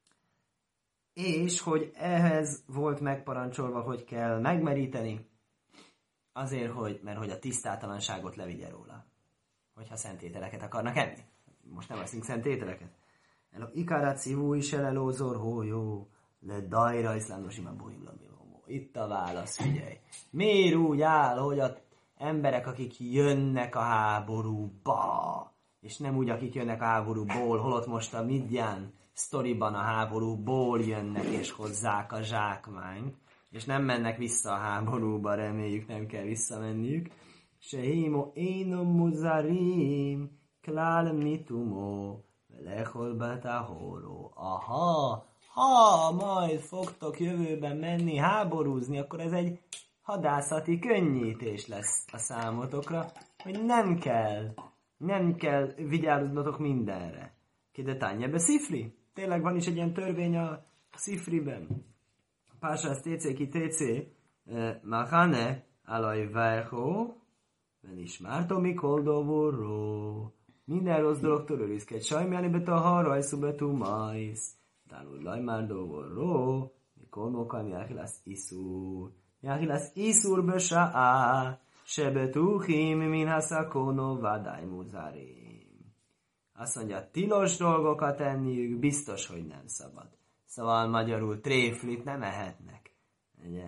[SPEAKER 1] És hogy ehhez volt megparancsolva, hogy kell megmeríteni, azért, hogy, mert hogy a tisztátalanságot levigye róla. Hogyha szent ételeket akarnak enni. Most nem eszünk szent ételeket. El ikaráci hú is elelózor, hó jó, le dajra iszlámos ima bóimlami homó. Itt a válasz, figyelj. Miért úgy áll, hogy az emberek, akik jönnek a háborúba, és nem úgy, akik jönnek a háborúból, holott most a Midján sztoriban a háborúból jönnek, és hozzák a zsákmányt, és nem mennek vissza a háborúba, reméljük, nem kell visszamenniük. Se himo énom muzarim, klál mitumo, velechol betahoró. Aha, ha majd fogtok jövőben menni háborúzni, akkor ez egy hadászati könnyítés lesz a számotokra, hogy nem kell, nem kell vigyáznotok mindenre. Kidetányebe szifri? Tényleg van is egy ilyen törvény a szifriben. Pásász técé ki técé, Mahane alaj vajhó, ben is mártó mikol dovoró. Minden rossz dologtól örülszkedj, sajmjáni betől harajszú betú majsz. Tánul laj már dovoró, mikor mokan jáhilász iszúr. Jáhilász iszúr besáá, se betúhim, min haszakónó vadály muzárim. Azt mondja, tilos dolgokat enniük, biztos, hogy nem szabad. Szóval magyarul tréflit nem ehetnek. Ugye?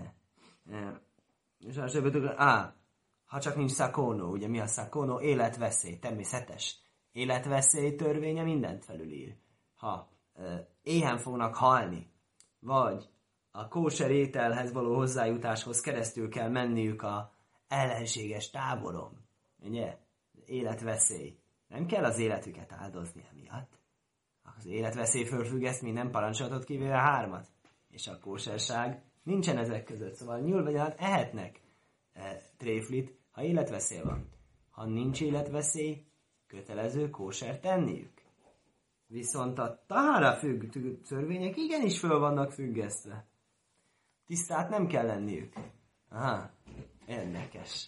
[SPEAKER 1] És a sebetúk, á, ha csak nincs szakónó, ugye mi a szakónó? Életveszély, természetes. Életveszély törvénye mindent felülír. Ha e, éhen fognak halni, vagy a kóser ételhez való hozzájutáshoz keresztül kell menniük a ellenséges táboron, ugye? Életveszély. Nem kell az életüket áldozni emiatt. Az életveszély fölfüggeszt minden parancsolatot kivéve hármat. És a kóserság nincsen ezek között. Szóval nyilván ehetnek e, tréflit, ha életveszély van. Ha nincs életveszély, kötelező kóser tenniük. Viszont a tahára függ törvények igenis föl vannak függesztve. Tisztát nem kell lenniük. Aha, érdekes.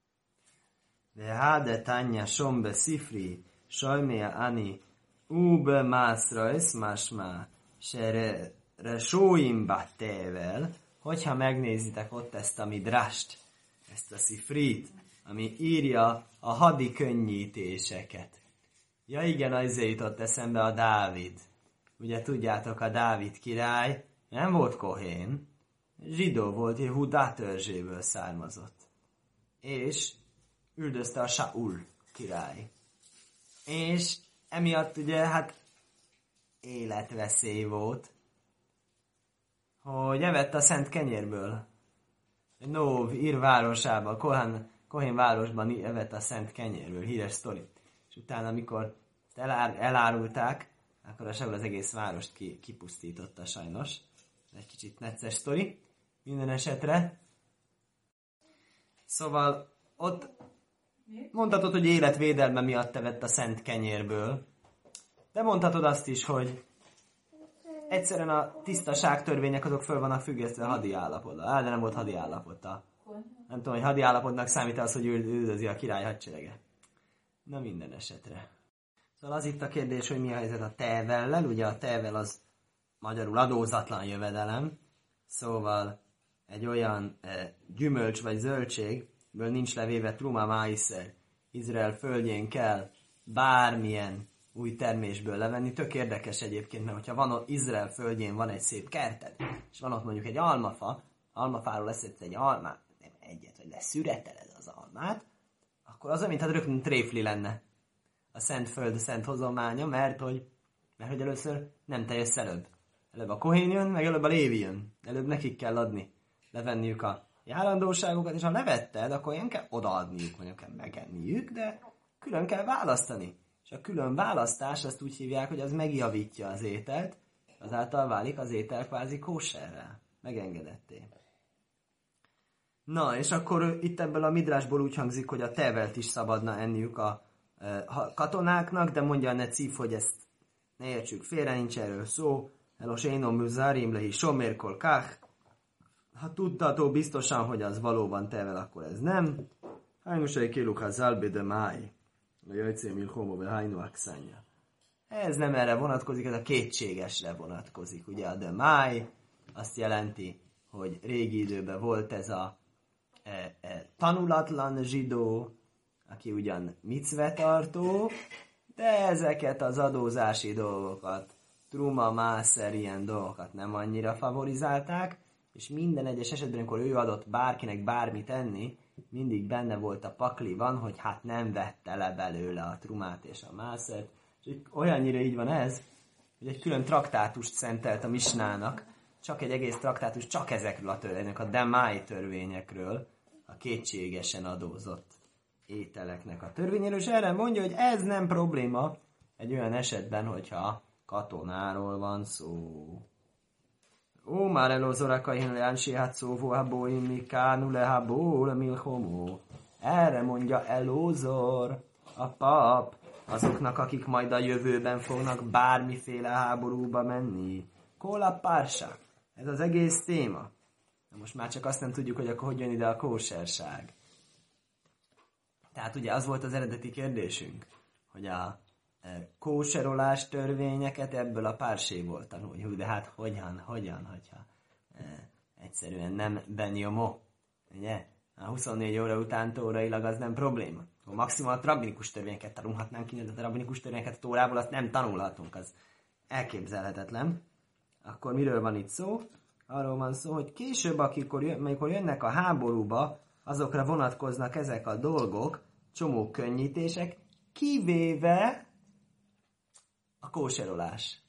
[SPEAKER 1] De háde tanya sombe szifri, sajméja ani, ube mászra eszmásmá, se resóim battével, hogyha megnézitek ott ezt a midrást, ezt a szifrit, ami írja a hadi könnyítéseket. Ja igen, azért jutott eszembe a Dávid. Ugye tudjátok, a Dávid király nem volt kohén, zsidó volt, Jehudá törzséből származott. És üldözte a Saul király. És emiatt ugye, hát életveszély volt, hogy evett a szent kenyérből. Nóv, ír városában, Kohán, Kohén városban evett a szent kenyérből, híres sztori. És utána, amikor elár, elárulták, akkor a Saul az egész várost ki, kipusztította sajnos. Egy kicsit necces sztori, minden esetre. Szóval ott mondhatod, hogy életvédelme miatt evett a szent kenyérből, de mondhatod azt is, hogy egyszerűen a tisztaságtörvények azok föl vannak függesztve a hadi állapotba. Á, de nem volt hadi állapota. Nem tudom, hogy hadi állapotnak számít az, hogy üldözi a király hadserege. Na minden esetre. Szóval az itt a kérdés, hogy mi a helyzet a tevellel. Ugye a tevel az magyarul adózatlan jövedelem. Szóval egy olyan e, gyümölcs vagy zöldségből nincs levéve truma máiszer. Izrael földjén kell bármilyen új termésből levenni. Tök érdekes egyébként, mert hogyha van ott Izrael földjén van egy szép kerted, és van ott mondjuk egy almafa, almafáról leszedsz egy almát, nem egyet, vagy leszüreteled az almát, akkor az, mintha rögtön tréfli lenne a szent föld, a szent hozománya, mert hogy, mert hogy először nem teljes előbb. Előbb a kohén jön, meg előbb a lévi jön. Előbb nekik kell adni, levenniük a járandóságokat, és ha levetted, akkor ilyen kell odaadniuk, vagy kell megenniük, de külön kell választani. És a külön választás azt úgy hívják, hogy az megjavítja az ételt, azáltal válik az étel kvázi kóserrel, megengedetté. Na, és akkor itt ebből a midrásból úgy hangzik, hogy a tevelt is szabadna enniük a, a katonáknak, de mondja a necív, hogy ezt ne értsük félre, nincs erről szó. Elos énom műzárim lehi somérkol kach. Ha tudtató biztosan, hogy az valóban tevel, akkor ez nem. Hájmusai kiluk ha zalbi de máj. A jöjjtszé milchomó, vagy hajnó akszánja. Ez nem erre vonatkozik, ez a kétségesre vonatkozik. Ugye a de máj azt jelenti, hogy régi időben volt ez a e, e, tanulatlan zsidó, aki ugyan micvetartó, de ezeket az adózási dolgokat, truma, mászer, ilyen dolgokat nem annyira favorizálták, és minden egyes esetben, amikor ő adott bárkinek bármit enni, mindig benne volt a pakliban, hogy hát nem vette le belőle a trumát és a mászert. És olyannyira így van ez, hogy egy külön traktátust szentelt a misnának, csak egy egész traktátus csak ezekről a törvényekről, a demáj törvényekről, a kétségesen adózott ételeknek a törvényéről, és erre mondja, hogy ez nem probléma egy olyan esetben, hogyha katonáról van szó. Ó, már elózorakai lánsi hát szóvó habóim mikánu lehabó milhomó. Erre mondja Elózor, a pap, azoknak, akik majd a jövőben fognak bármiféle háborúba menni. Kóla pársa. Ez az egész téma. Na most már csak azt nem tudjuk, hogy akkor hogy jön ide a kóserság. Tehát ugye az volt az eredeti kérdésünk, hogy a e, kóserolás törvényeket ebből a párséból tanuljuk, de hát hogyan, hogyan, hogyha e, egyszerűen nem benjomó, ugye? A huszonnégy óra után tórailag az nem probléma. A maximum a rabbinikus törvényeket tanulhatnánk, de a rabbinikus törvényeket a tórából azt nem tanulhatunk, az elképzelhetetlen. Akkor miről van itt szó? Arról van szó, hogy később, amikor jönnek a háborúba, azokra vonatkoznak ezek a dolgok, csomó könnyítések, kivéve a kóserolás.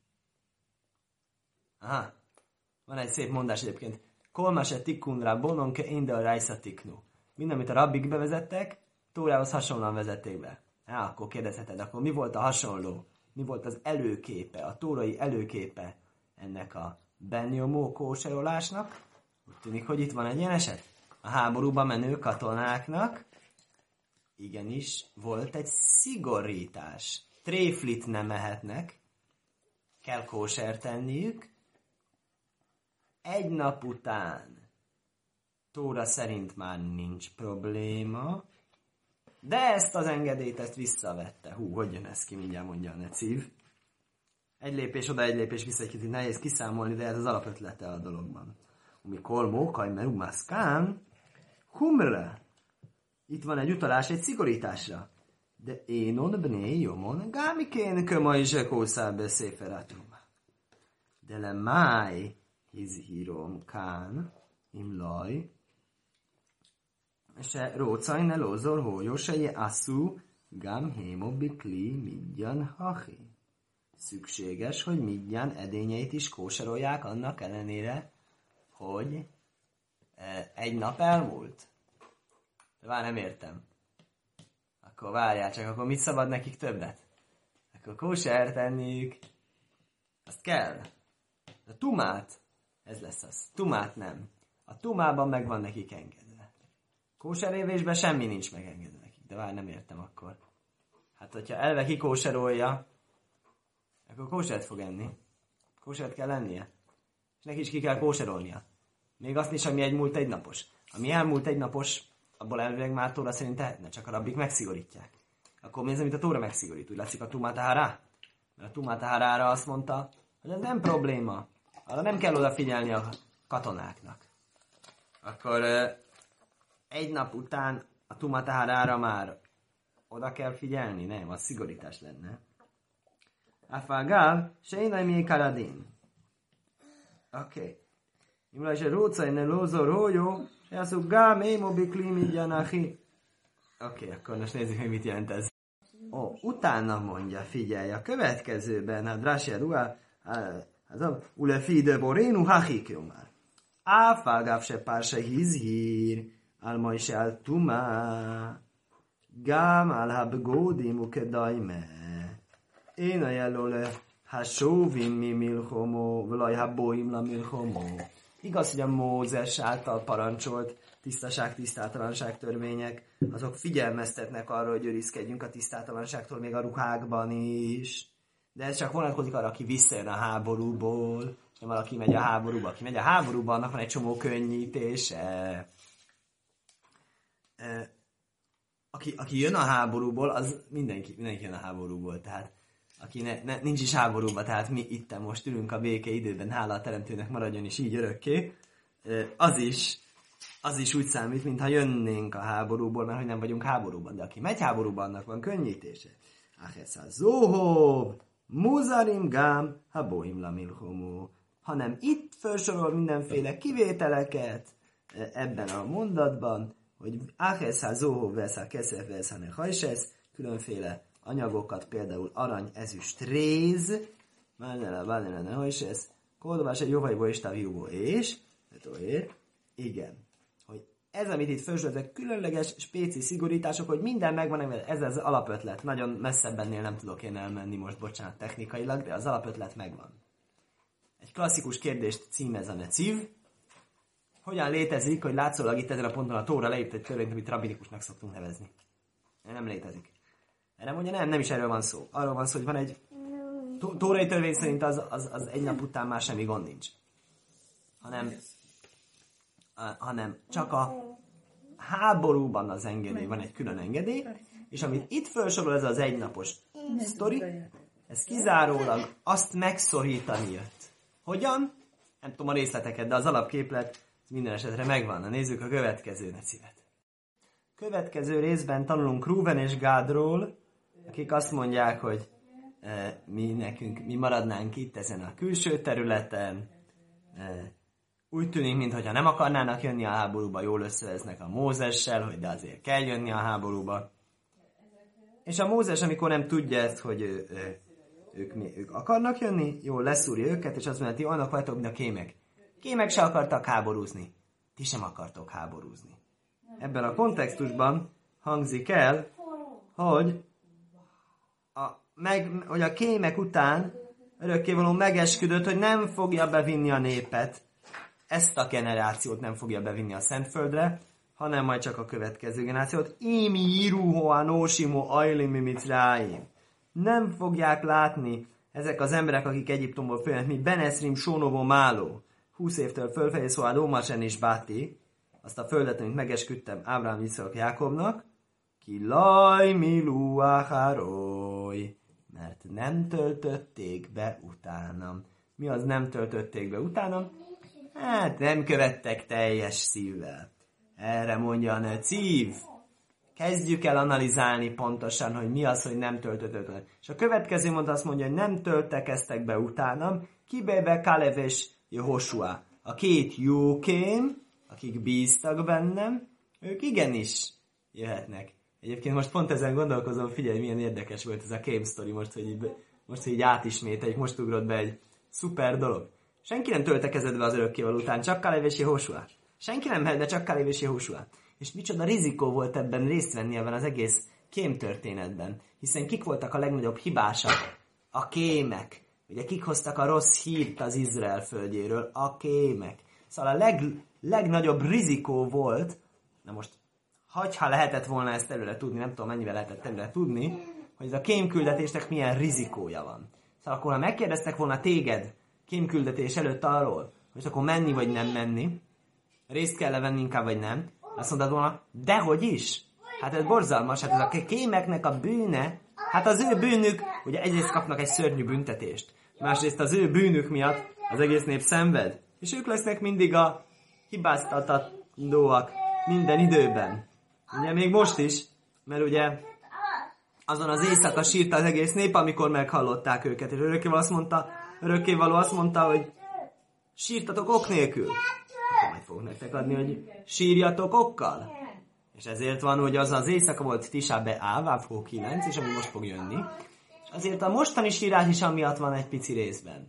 [SPEAKER 1] Aha, van egy szép mondás egyébként. Kolmase tikkundra bononke inde a rajsza tiknu. Minden, amit a rabbik bevezettek, Tórához hasonlóan vezették be. Á, akkor kérdezheted, akkor mi volt a hasonló? Mi volt az előképe, a tórai előképe ennek a benjomó kóserolásnak? Úgy tűnik, hogy itt van egy ilyen eset. A háborúba menő katonáknak igenis volt egy szigorítás. Tréflit nem ehetnek, kell kósert tenniük. Egy nap után Tóra szerint már nincs probléma, de ezt az engedélyt ezt visszavette. Hú, hogy jön ez ki, mindjárt mondja a Necív. Egy lépés oda, egy lépés vissza, egy kicsit nehéz kiszámolni, de ez az alapötlete a dologban. Amikor mókaj merumaszkán, humre. Itt van egy utalás egy szigorításra. De énon bné jomon, gámikén kömai zsekószábe széferátum. De le máj hizhírom kán, imlaj, se rócaj ne lózor hójó, se je asszú, gám hémobikli midjan hachi. Szükséges, hogy midjan edényeit is kóserolják annak ellenére, hogy egy nap elmúlt. De már nem értem. Akkor várjál csak, akkor mit szabad nekik többet? Akkor kóser tenniük. Azt kell. A tumát, ez lesz az. Tumát nem. A tumában meg van nekik engedve. Kóserévésben semmi nincs megengedve nekik. De várj, nem értem akkor. Hát, hogyha elve kikóserolja, akkor kósert fog enni. Kósert kell lennie. És neki is ki kell kóserolnia. Még azt is, ami egy múlt egy napos. Ami elmúlt egy napos, abból elvileg már Tóra szerint tehetne, csak a rabbik megszigorítják. Akkor mi az, amit a Tóra megszigorít? Úgy látszik a Tumátahará? Mert a Tumátaharára azt mondta, hogy ez nem probléma. Arra nem kell odafigyelni a katonáknak. Akkor egy nap után a Tumátaharára már oda kell figyelni? Nem, az szigorítás lenne. Afágál, sejnaj mi karadin. Oké. Imlaj se rócaj ne lózor hójó, se asszuk gám émobikli midjanachi. Oké, akkor most nézzük, hogy mit jelent ez. Ó, utána mondja, figyelj, a következőben, a Drasja Ruá, az a Ulefi de Borénu hachikjó már. Áfágáv se pár se hízhír, álmaj se al tumá, gám álhab gódimu kedajme. Én a jelöle, hát sóvim mi milhomó, vlaj habóim la milhomó. Igaz, hogy a Mózes által parancsolt tisztaság, tisztátalanság törvények, azok figyelmeztetnek arra, hogy őrizkedjünk a tisztátalanságtól még a ruhákban is. De ez csak vonatkozik arra, aki visszajön a háborúból, nem valaki megy a háborúba. Aki megy a háborúba, annak van egy csomó könnyítése. aki, aki jön a háborúból, az mindenki, mindenki jön a háborúból, tehát aki ne, ne, nincs is háborúban, tehát mi itten most ülünk a béke időben, hála a teremtőnek maradjon is így örökké, az is, az is úgy számít, mintha jönnénk a háborúból, mert hogy nem vagyunk háborúban, de aki megy háborúban, annak van könnyítése. Achesza zohov, muzarim gám, haboim lamilhomu. Hanem itt felsorol mindenféle kivételeket ebben a mondatban, hogy Achesza zohov vesza keszef vesza ne hajsesz, különféle anyagokat, például arany, ezüst, réz, mánele, mánele, ne hajsesz, koldovás egy jóvajból és távjúból és, igen, hogy ez, amit itt felsorol, ezek különleges, spéci szigorítások, hogy minden megvan, ez az alapötlet. Nagyon messzebbennél nem tudok én elmenni most, bocsánat, technikailag, de az alapötlet megvan. Egy klasszikus kérdést címez a Necív. Hogyan létezik, hogy látszólag itt ezen a ponton a Tóra leírt egy törvényt, amit rabbinikusnak szoktunk nevezni? Nem létezik. Erre mondja, nem, nem is erről van szó. Arról van szó, hogy van egy tórai törvény szerint az, az, az egy nap után már semmi gond nincs. Hanem, a, hanem csak a háborúban az engedély, van egy külön engedély, és amit itt felsorol ez az egynapos sztori, ez kizárólag azt megszorítani jött. Hogyan? Nem tudom a részleteket, de az alapképlet minden esetre megvan. Na, nézzük a következő Necivet. Következő részben tanulunk Rúven és Gádról, akik azt mondják, hogy e, mi nekünk, mi maradnánk itt ezen a külső területen. E, úgy tűnik, mintha nem akarnának jönni a háborúba, jól összevesznek a Mózessel, hogy de azért kell jönni a háborúba. És a Mózes, amikor nem tudja ezt, hogy ő, ő, ők, mi, ők akarnak jönni, jól leszúrja őket, és azt mondja, ti annak vagytok, mint a kémek. Kémek se akartak háborúzni. Ti sem akartok háborúzni. Ebben a kontextusban hangzik el, hogy a, meg, hogy a kémek után örökkévaló megesküdött, hogy nem fogja bevinni a népet, ezt a generációt nem fogja bevinni a Szentföldre, hanem majd csak a következő generációt. Imi iruho anósimo ajlimi micráim. Nem fogják látni ezek az emberek, akik Egyiptomból följönnek, mi Beneszrim, Sónovó, Máló, húsz évtől fölfelé, szóval Lómasen és Báti, azt a földet, amit megesküdtem Ábrám, Iszak, Jákobnak, ki laj milu acharoy, mert nem töltötték be utánam. Mi az nem töltötték be utánam? Hát nem követtek teljes szívvel. Erre mondja a Necív. Kezdjük el analizálni pontosan, hogy mi az, hogy nem töltöttek be. És a következő mondat azt mondja, hogy nem töltekeztek be utánam, kibébe Kalev és Jehoshua. A két jókém, akik bíztak bennem, ők igenis jöhetnek. Egyébként most pont ezen gondolkozom, figyelj, milyen érdekes volt ez a kém sztori, most, hogy így, most, hogy így átismételjük, most ugrott be egy szuper dolog. Senki nem töltekezett be az örökkévaló után, csak Kalev és Jehoshua. Senki nem mehet be, csak Kalev és Jehoshua. És micsoda rizikó volt ebben részt venni ebben az egész kém történetben. Hiszen kik voltak a legnagyobb hibásak? A kémek. Ugye kik hoztak a rossz hírt az Izrael földjéről? A kémek. Szóval a leg, legnagyobb rizikó volt, na most, hagyha lehetett volna ezt előre tudni, nem tudom mennyivel lehetett előre tudni, hogy ez a kémküldetésnek milyen rizikója van. Szóval akkor, ha megkérdeztek volna téged kémküldetés előtt arról, hogy akkor menni vagy nem menni, részt kell venni inkább vagy nem, azt mondtad volna, dehogy is. Hát ez borzalmas, hát ez a kémeknek a bűne, hát az ő bűnük, ugye egyrészt kapnak egy szörnyű büntetést, másrészt az ő bűnük miatt az egész nép szenved, és ők lesznek mindig a hibáztatandóak minden időben. Ugye még most is, mert ugye azon az éjszaka sírta az egész nép, amikor meghallották őket, és örökkévaló azt mondta, örökkévaló azt mondta, hogy sírtatok ok nélkül. Akkor majd fog nektek adni, hogy sírjatok okkal. És ezért van, hogy az az éjszaka volt Tisá B'Áv, Áv kilenc, és ami most fog jönni. És azért a mostani sírás is amiatt van egy pici részben.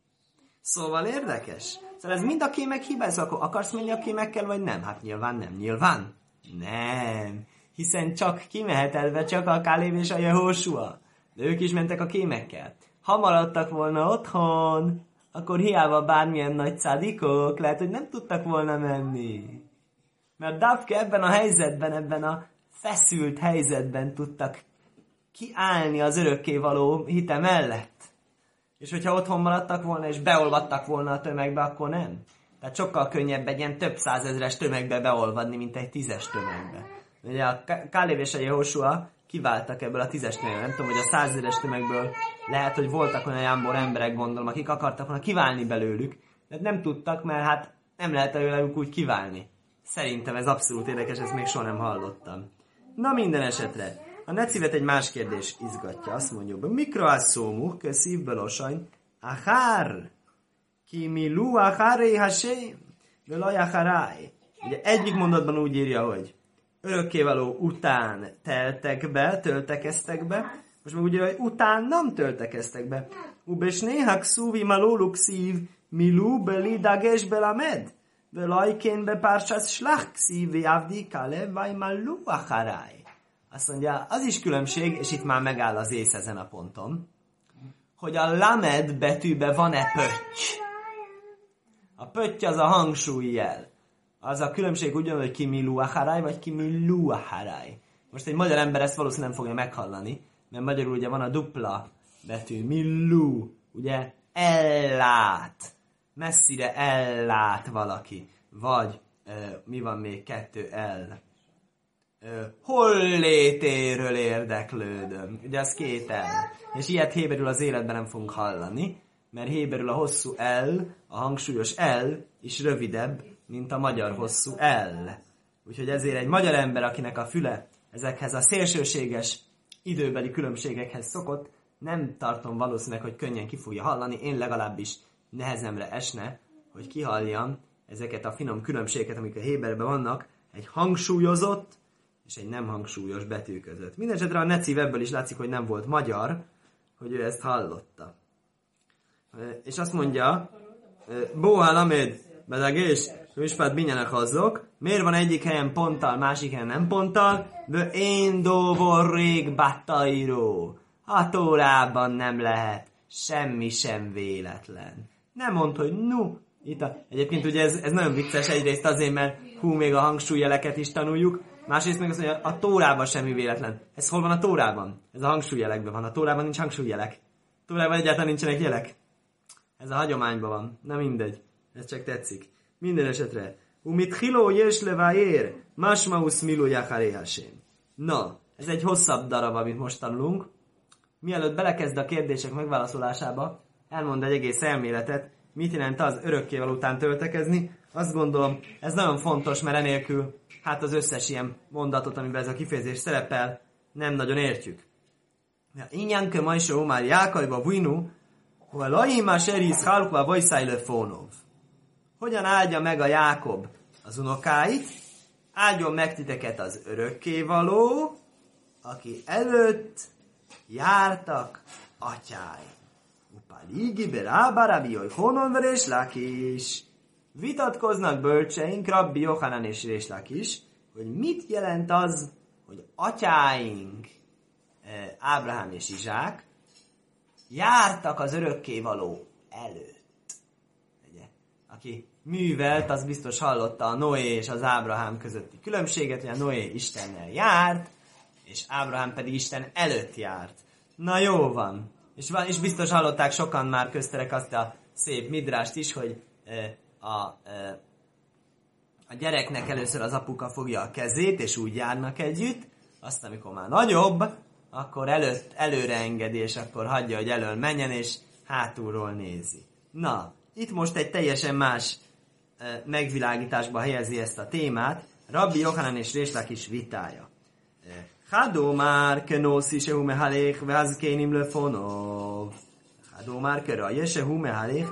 [SPEAKER 1] Szóval érdekes. Szóval ez mind a kémek hibáz, akkor akarsz menni a kémekkel, vagy nem? Hát nyilván nem. Nyilván? Nem. Hiszen csak kimehetett be csak a Kálév és a Jehoshua. De ők is mentek a kémekkel. Ha maradtak volna otthon, akkor hiába bármilyen nagy szádikok, lehet, hogy nem tudtak volna menni. Mert Davke ebben a helyzetben, ebben a feszült helyzetben tudtak kiállni az örökkévaló hite mellett. És hogyha otthon maradtak volna, és beolvadtak volna a tömegbe, akkor nem. Tehát sokkal könnyebb egy ilyen több százezres tömegbe beolvadni, mint egy tízes tömegbe. Ugye a Kálév és a Jehoshua kiváltak ebből a tízes tömegből. Nem tudom, hogy a százezeres tömegből lehet, hogy voltak olyan jámbor emberek, gondolom, akik akartak volna kiválni belőlük, de nem tudtak, mert hát nem lehet előlük úgy kiválni. Szerintem ez abszolút érdekes, ezt még soha nem hallottam. Na minden esetre, a Necivet egy más kérdés izgatja. Azt mondjuk, mikro asszómu, szívből osajn, achár, ki milu acháré hasé, velaj acharáj. Ugye egyik mondatban úgy írja, hogy örökkévaló után teltek be, töltekeztek be, most meg úgy írja, hogy után nem töltekeztek be. Ubes néhak szúvi malóluk szív, milu beli dages belamed. Velajkén be pársász slach szívi avdi kale, vaj malu acharáj. Azt mondja, az is különbség, és itt már megáll az ész ezen a ponton, hogy a lamed betűbe van-e pötty. A pötty az a hangsúlyjel. Az a különbség ugyanúgy, hogy ki milu acharáj, vagy ki milu acharáj. Most egy magyar ember ezt valószínűleg nem fogja meghallani, mert magyarul ugye van a dupla betű, milu, ugye ellát, messzire ellát valaki, vagy uh, mi van még kettő el, uh, hollétéről érdeklődöm, ugye az két el, és ilyet héberül az életben nem fogunk hallani, mert héberül a hosszú el, a hangsúlyos el is rövidebb, mint a magyar hosszú el. Úgyhogy ezért egy magyar ember, akinek a füle ezekhez a szélsőséges időbeli különbségekhez szokott, nem tartom valószínűleg, hogy könnyen ki fogja hallani, én legalábbis nehezemre esne, hogy kihalljam ezeket a finom különbségeket, amik a héberben vannak, egy hangsúlyozott és egy nem hangsúlyos betű között. Mindenesetre a Neci webből is látszik, hogy nem volt magyar, hogy ő ezt hallotta. És azt mondja, Bóhá Lamed, bedagés, Misfát binyenek hazzok, miért van egyik helyen ponttal, másik helyen nem ponttal, de én dovorrég battairó. A Tórában nem lehet, semmi sem véletlen. Nem mondd, hogy nu, itt a... Egyébként ugye ez, ez nagyon vicces egyrészt azért, mert hú, még a hangsúlyjeleket is tanuljuk, másrészt meg azt mondja, a Tórában semmi véletlen. Ez hol van a Tórában? Ez a hangsúlyjelekben van. A Tórában nincs hangsúlyjelek. A Tórában egyáltalán nincsenek jelek. Ez a hagyományban van. Na mindegy. Ez csak tetszik. Minden esetre. Umit hiló jes leváér, másmausz milu jacharéhasén. Na, ez egy hosszabb darab, amit most tanulunk. Mielőtt belekezd a kérdések megválaszolásába, elmond egy egész elméletet, mit jelent az örökkévaló után töltekezni. Azt gondolom, ez nagyon fontos, mert enélkül, hát az összes ilyen mondatot, amiben ez a kifejezés szerepel, nem nagyon értjük. Inyanke majsó már jákajba vujnu, hol laima serisz halkva vajszájle fónov. Hogyan áldja meg a Jákob az unokáit? Áldjon meg titeket az örökkévaló, aki előtt jártak atyái. Upaligi berábarabi olyhonon verés lakis. Vitatkoznak bölcseink, Rabbi Johanan és Réslak is, hogy mit jelent az, hogy atyáink, Ábrahám és Izsák, jártak az örökkévaló előtt. Ugye? Aki művelt, az biztos hallotta a Noé és az Ábrahám közötti különbséget, hogy a Noé Istennel járt, és Ábrahám pedig Isten előtt járt. Na jó van. És, van, és biztos hallották sokan már közterek azt a szép midrást is, hogy e, a, e, a gyereknek először az apuka fogja a kezét, és úgy járnak együtt, azt amikor már nagyobb, akkor előtt, előre engedi, és akkor hagyja, hogy elől menjen, és hátulról nézi. Na, itt most egy teljesen más e, megvilágításba helyezi ezt a témát, Rabbi Johanan és Réslak is vitája. Hadó már kenószi sehu mehalék vázkénim lefonov. Hadó már keraje sehu mehalék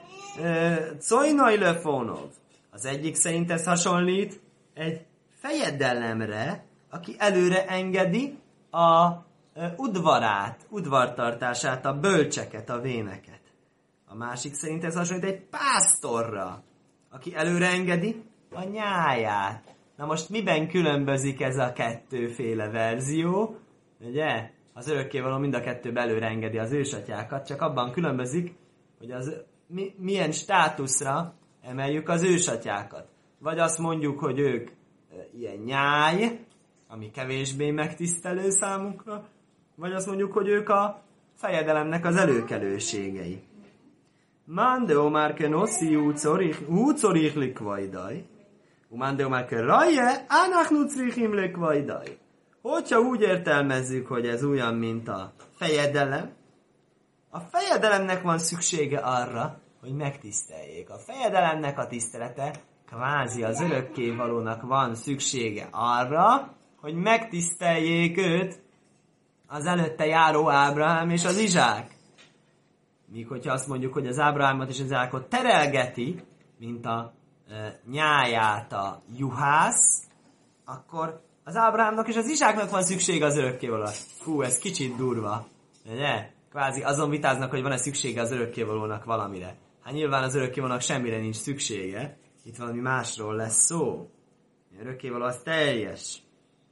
[SPEAKER 1] cojnaj lefonov. Az egyik szerint ez hasonlít egy fejedelemre, aki előre engedi a e, udvarát, udvartartását, a bölcseket, a véneket. A másik szerint ez hasonlít egy pásztorra, aki előre engedi a nyáját. Na most miben különbözik ez a kettőféle verzió? Ugye? Az örökkévaló mind a kettő előre engedi az ősatyákat, csak abban különbözik, hogy az mi, milyen státuszra emeljük az ősatyákat. Vagy azt mondjuk, hogy ők e, ilyen nyáj, ami kevésbé megtisztelő számukra, vagy azt mondjuk, hogy ők a fejedelemnek az előkelőségei. Mande omár kenoszi úcorich likvajdaj, Umandeu már kell raje, anachnu crichim lekvajdaj. Hogyha úgy értelmezzük, hogy ez olyan, mint a fejedelem, a fejedelemnek van szüksége arra, hogy megtiszteljék. A fejedelemnek a tisztelete, kvázi az örökkévalónak van szüksége arra, hogy megtiszteljék őt az előtte járó Ábrahám és az Izsák. Míg hogyha azt mondjuk, hogy az Ábrahámot és az Izsákot terelgeti, mint a e, nyáját a juhász, akkor az Ábrahámnak és az Izsáknak van szüksége az örökkévalóra. Fú, ez kicsit durva. Ugye? Kvázi azon vitáznak, hogy van-e szüksége az örökkévalónak valamire. Hát nyilván az örökkévalónak semmire nincs szüksége. Itt valami másról lesz szó. Örökkévaló az teljes.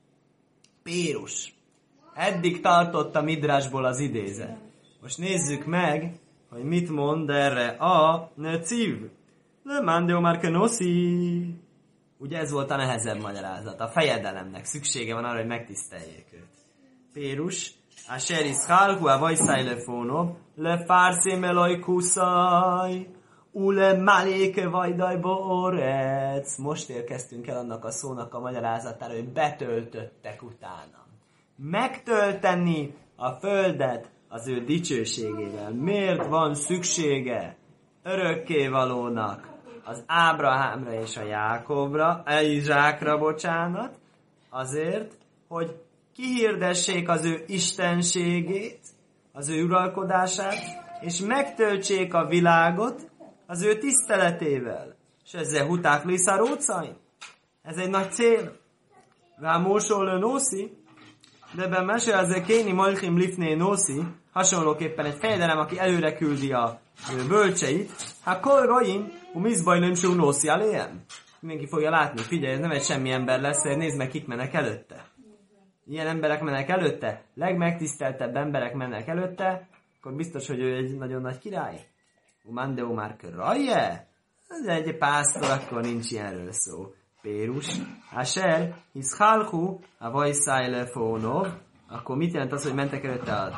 [SPEAKER 1] Pérus. Eddig tartott a Midrásból az idézet. Most nézzük meg, hogy mit mond erre a Neciv. Le mandeo markenoszi. Ugye ez volt a nehezebb magyarázat. A fejedelemnek szüksége van arra, hogy megtiszteljék őt. Pérus. Asher iszhalku a vajszájlefonov le fárszém elaj kuszaj ule maléke vajdajba orec. Most érkeztünk el annak a szónak a magyarázatára, hogy betöltöttek utána. Megtölteni a földet az ő dicsőségével. Miért van szüksége örökkévalónak az Ábrahámra és a Jákobra, a Izsákra, bocsánat, azért, hogy kihirdessék az ő istenségét, az ő uralkodását, és megtöltsék a világot az ő tiszteletével. És ezzel huták liszarócain. Ez egy nagy cél. Vámósol nószi, de ben mese ezzel kéni malchim lifné nószi, hasonlóképpen egy fejedelem, aki előre küldi a bölcseit, hát kol roim, hu mizbajlőm só nószi aléjem. Mindenki fogja látni, figyelj, ez nem egy semmi ember lesz, nézd meg, kik mennek előtte. Ilyen emberek mennek előtte, legmegtiszteltebb emberek mennek előtte, akkor biztos, hogy ő egy nagyon nagy király. Umandeu már körraje? Ez egy pásztor, akkor nincs ilyenről szó. Pérus. Asher, hiszhalchu, a vajszájlefonov. Akkor mit jelent az, hogy mentek előtte a,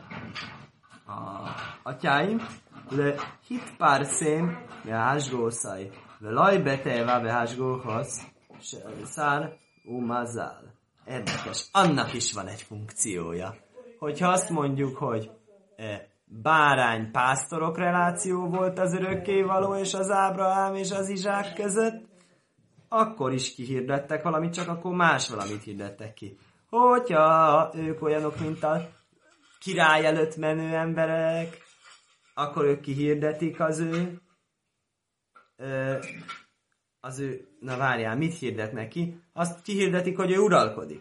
[SPEAKER 1] a, a atyáim? Le hitpárszém, ve hásgószaj, ve lajbeteva, ve hásgóhasz, szár, umazál. Érdekes, annak is van egy funkciója. Hogyha azt mondjuk, hogy e, bárány-pásztorok reláció volt az örökkévaló és az Ábrahám és az Izsák között, akkor is kihirdettek valamit, csak akkor más valamit hirdettek ki. Hogyha ők olyanok, mint a király előtt menő emberek, akkor ők kihirdetik az ő ö, az ő, na várjál, mit hirdetnek ki? Azt kihirdetik, hogy ő uralkodik.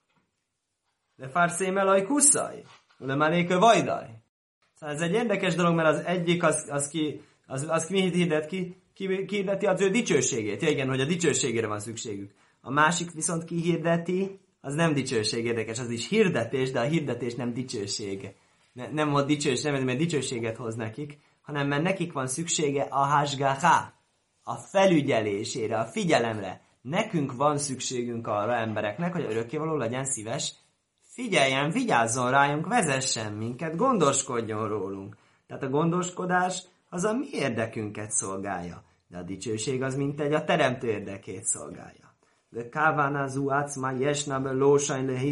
[SPEAKER 1] De fárszém elaj kuszaj, de malékő vajdaj. Szóval ez egy érdekes dolog, mert az egyik, az, az ki, az, az ki mit hirdet ki? Ki hirdeti az ő dicsőségét. Ja igen, hogy a dicsőségére van szükségük. A másik viszont ki hirdeti, az nem dicsőség, érdekes, az is hirdetés, de a hirdetés nem dicsőség. Ne, nem volt dicsőség, nem, mert dicsőséget hoz nekik, hanem mert nekik van szüksége a hashgacha, a felügyelésére, a figyelemre. Nekünk van szükségünk arra embereknek, hogy örökkévaló legyen szíves, figyeljen, vigyázzon rájunk, vezessen minket, gondoskodjon rólunk. Tehát a gondoskodás az a mi érdekünket szolgálja, de a dicsőség az mintegy a teremtő érdekét szolgálja. De kávana zu acma jesna be lósajn le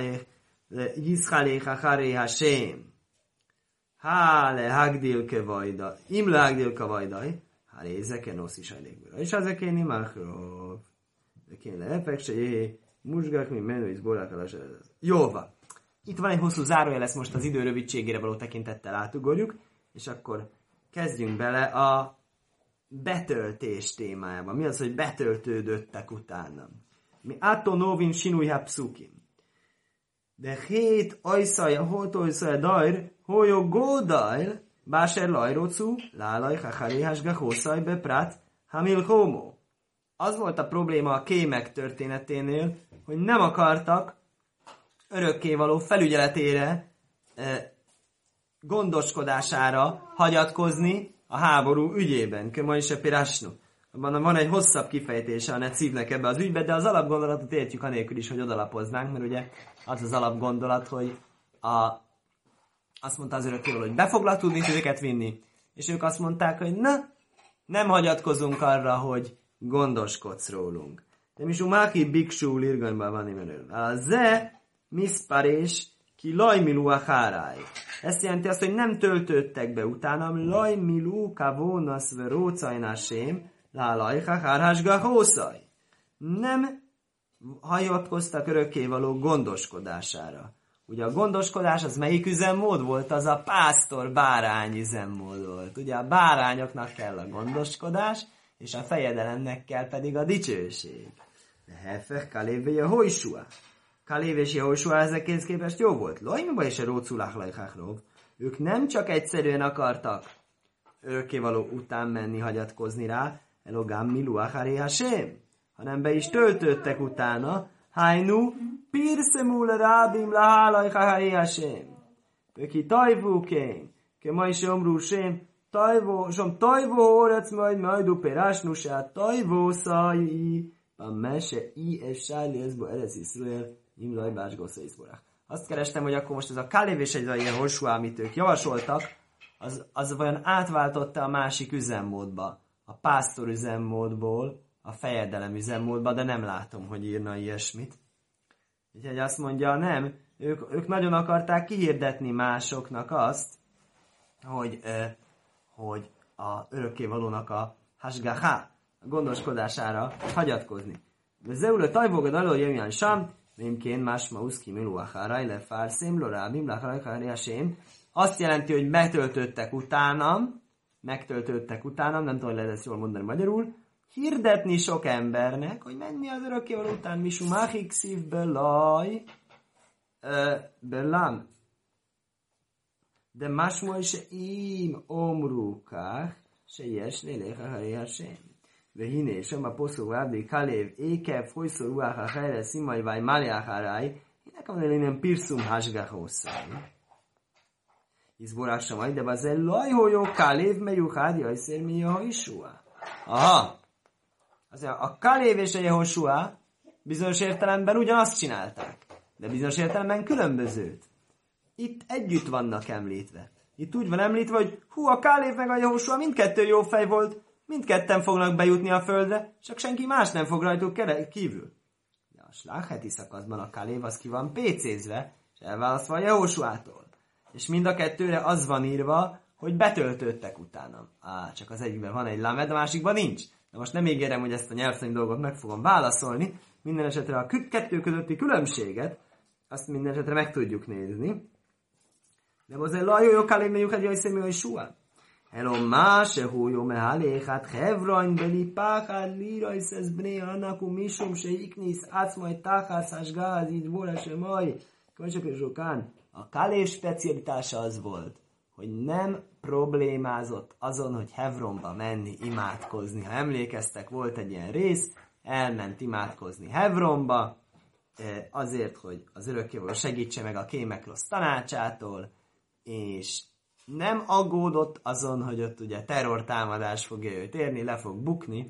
[SPEAKER 1] hiszhaléch acharé hasém. Há le hagdilke vajda, im le hagdilke vajdaj, há lézeke noszi sajnékből. És az ekéni mákrov. De kéne lepek se jé, musgák, mi menő is borákalas. Jó van. Itt van egy hosszú zárójel, ezt most az idő rövidségére való tekintettel átugorjuk, és akkor kezdjünk bele a betöltés témájába. Mi az, hogy betöltődöttek utána? Mi átó novin sinújhá pszukim. De hét ajszaja, holt ajszaja dajr, holyó gódajr, báser lajrócú, lálaj, hacharéhás gehószaj beprát, hamil homo. Az volt a probléma a kémek történeténél, hogy nem akartak örökkévaló felügyeletére, gondoskodására hagyatkozni a háború ügyében. Köma is a pirásnu. Abban van egy hosszabb kifejtése a Necivnek ebbe az ügybe, de az alapgondolatot értjük anélkül is, hogy odalapoznánk, mert ugye az az alapgondolat, hogy a, azt mondta az örökkévaló, hogy be foglak tudni őket vinni. És ők azt mondták, hogy na, nem hagyatkozunk arra, hogy gondoskodsz rólunk. De mi sumáki biksú lirganyban van imenő. A ze miszparés ki lajmilú a háráj. Ezt jelenti azt, hogy nem töltöttek be utánam lajmilú kavónasz ve rócajnásém lálajha hárhásga hószaj. Nem hagyatkoztak örökkévaló gondoskodására. Ugye a gondoskodás az melyik üzemmód volt? Az a pásztor bárány üzemmód volt. Ugye a bárányoknak kell a gondoskodás, és a fejedelemnek kell pedig a dicsőség. De hefek Kalév Jehoshua. Kalév és Jehoshua ezekhez képest jó volt. Lajmiba és a róculák lajhákrov. Ők nem csak egyszerűen akartak örökkévaló után menni, hagyatkozni rá, elogám milu achari hashem, hanem be is töltöttek utána, hájnu, pirszemul rábim lahálaj achari hashem. Öki tajvúkén, ke ma is omrú sem, tajvó, som tajvó horec majd majdu perásnusát, tajvó szai, a mese i és sájli ezbo erez Iszrael, imlaj básgósza iszborák. Azt kerestem, hogy akkor most ez a Kalév és egy ilyen Joshua, amit ők javasoltak, az, az vajon átváltotta a másik üzemmódba, a pásztor üzemmódból, a fejedelem üzemmódba, de nem látom, hogy írna ilyesmit. Úgyhogy azt mondja, nem, ők, ők nagyon akarták kihirdetni másoknak azt, hogy, eh, hogy a örökkévalónak a hasgaha, a gondoskodására hagyatkozni. De zeule tajvogad alól jöjjön sam, Vémként másma uszki milú achárai le fárszém, lorábim, lacharaj hasém. Azt jelenti, hogy megtöltöttek utánam, megtöltöttek utánam, nem tudom, hogy lehet ezt jól mondani magyarul, hirdetni sok embernek, hogy menni az örökkévaló után, misú máhik szív belaj, belám. De másma is im omrukák, se jes lélek achárai hasém. והנה, שם הפוסק ועבדי כלב, עקב חויסו רוח אחרת, סימאי ואי מלא אחריי, הנה כמובן אליהם פרסום השגחה עושה. יסבור שמאי, de בזה לא היו כלב מיוחד, יויסר מיהושע. Aha! Azért a Kalév és a Jehoshua bizonyos értelemben ugyanazt csinálták, de bizonyos értelemben különbözőt. Itt együtt vannak említve. Itt úgy van említve, hogy hú, a Kalév meg a Jehoshua mindkettő jó fej volt, mindketten fognak bejutni a földre, csak senki más nem fog rajtuk kívül. De a slácheti szakaszban a Kalév az ki van pécézve, és elválasztva a Jehoshuától. És mind a kettőre az van írva, hogy betöltöttek utána. Á, csak az egyikben van egy lamed, a másikban nincs. De most nem ígérem, hogy ezt a nyelvtani dolgot meg fogom válaszolni. Minden esetre a kettő közötti különbséget, azt minden esetre meg tudjuk nézni. De azért lajó jó Kalév melyük egy jaj személy, hogy suá. Hello, más hújó meháléhát, Hevrain beli páhát, lira is ez bné, annak u misum se iknisz, átszmaj táhászás gáz, így volna se maj. Könycsöpésokán, a Kalév specialitása az volt, hogy nem problémázott azon, hogy Hevronba menni, imádkozni. Ha emlékeztek, volt egy ilyen rész, elment imádkozni Hevronba, azért, hogy az örökkévaló segítse meg a kémeklosz tanácsától, és nem aggódott azon, hogy ott ugye terrortámadás fogja őt érni, le fog bukni,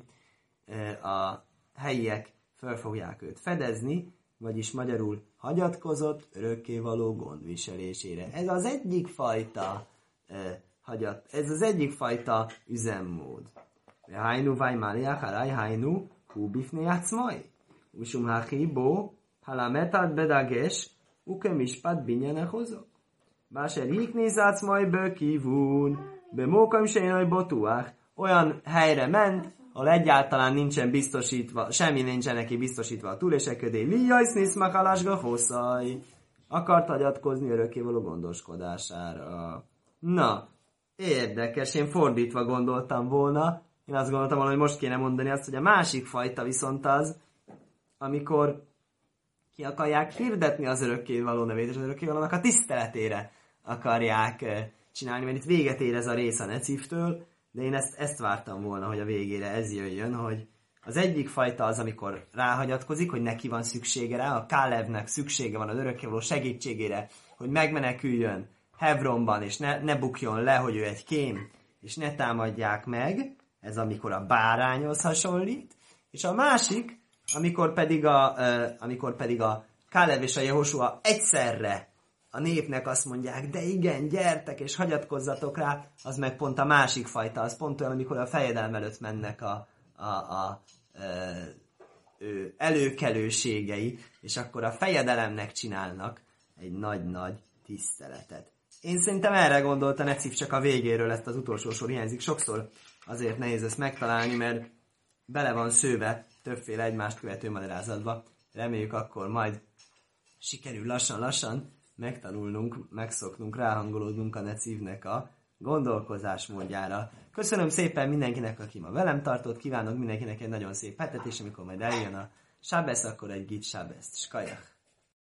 [SPEAKER 1] a helyiek föl fogják őt fedezni, vagyis magyarul hagyatkozott örökkévaló gondviselésére. Ez az egyik fajta hagyat, ez az egyik fajta üzemmód. Hájnu vaj máliá haráj hájnu hú bifné játszmaj. Usum háhibó halametát bedages uke mispát binyenek hozok. Báser híknéz átszmaj be kívún, be mókam sejnaj botuák. Olyan helyre ment, ahol egyáltalán nincsen biztosítva, semmi nincsen neki biztosítva a túléseködé. Lijajsz néz makalásga hosszaj. Akart hagyatkozni örökkévaló gondoskodására. Na, érdekes, én fordítva gondoltam volna. Én azt gondoltam volna, hogy most kéne mondani azt, hogy a másik fajta viszont az, amikor ki akarják hirdetni az örökkévaló nevét, és az örökkévalónak a tiszteletére akarják csinálni, mert itt véget ér ez a rész a Necivtől, de én ezt, ezt vártam volna, hogy a végére ez jöjjön, hogy az egyik fajta az, amikor ráhagyatkozik, hogy neki van szüksége rá, a Kálevnek szüksége van az örökkévaló segítségére, hogy megmeneküljön Hevronban, és ne, ne bukjon le, hogy ő egy kém, és ne támadják meg, ez amikor a bárányhoz hasonlít, és a másik, amikor pedig a, uh, amikor pedig a Kálev és a Jehoshua egyszerre a népnek azt mondják, de igen, gyertek és hagyatkozzatok rá, az meg pont a másik fajta, az pont olyan, amikor a fejedelem előtt mennek a, a, a ö, előkelőségei, és akkor a fejedelemnek csinálnak egy nagy-nagy tiszteletet. Én szerintem erre gondolta Necif, csak a végéről ezt az utolsó sor hiányzik. Sokszor azért nehéz ezt megtalálni, mert bele van szőve többféle egymást követő magyarázatba. Reméljük akkor majd sikerül lassan-lassan megtanulnunk, megszoknunk, ráhangolódnunk a Necivnek a gondolkozásmódjára. Köszönöm szépen mindenkinek, aki ma velem tartott, kívánok mindenkinek egy nagyon szép hetet, és amikor majd eljön a Sábesz, akkor egy Git Sábeszt. Skajach!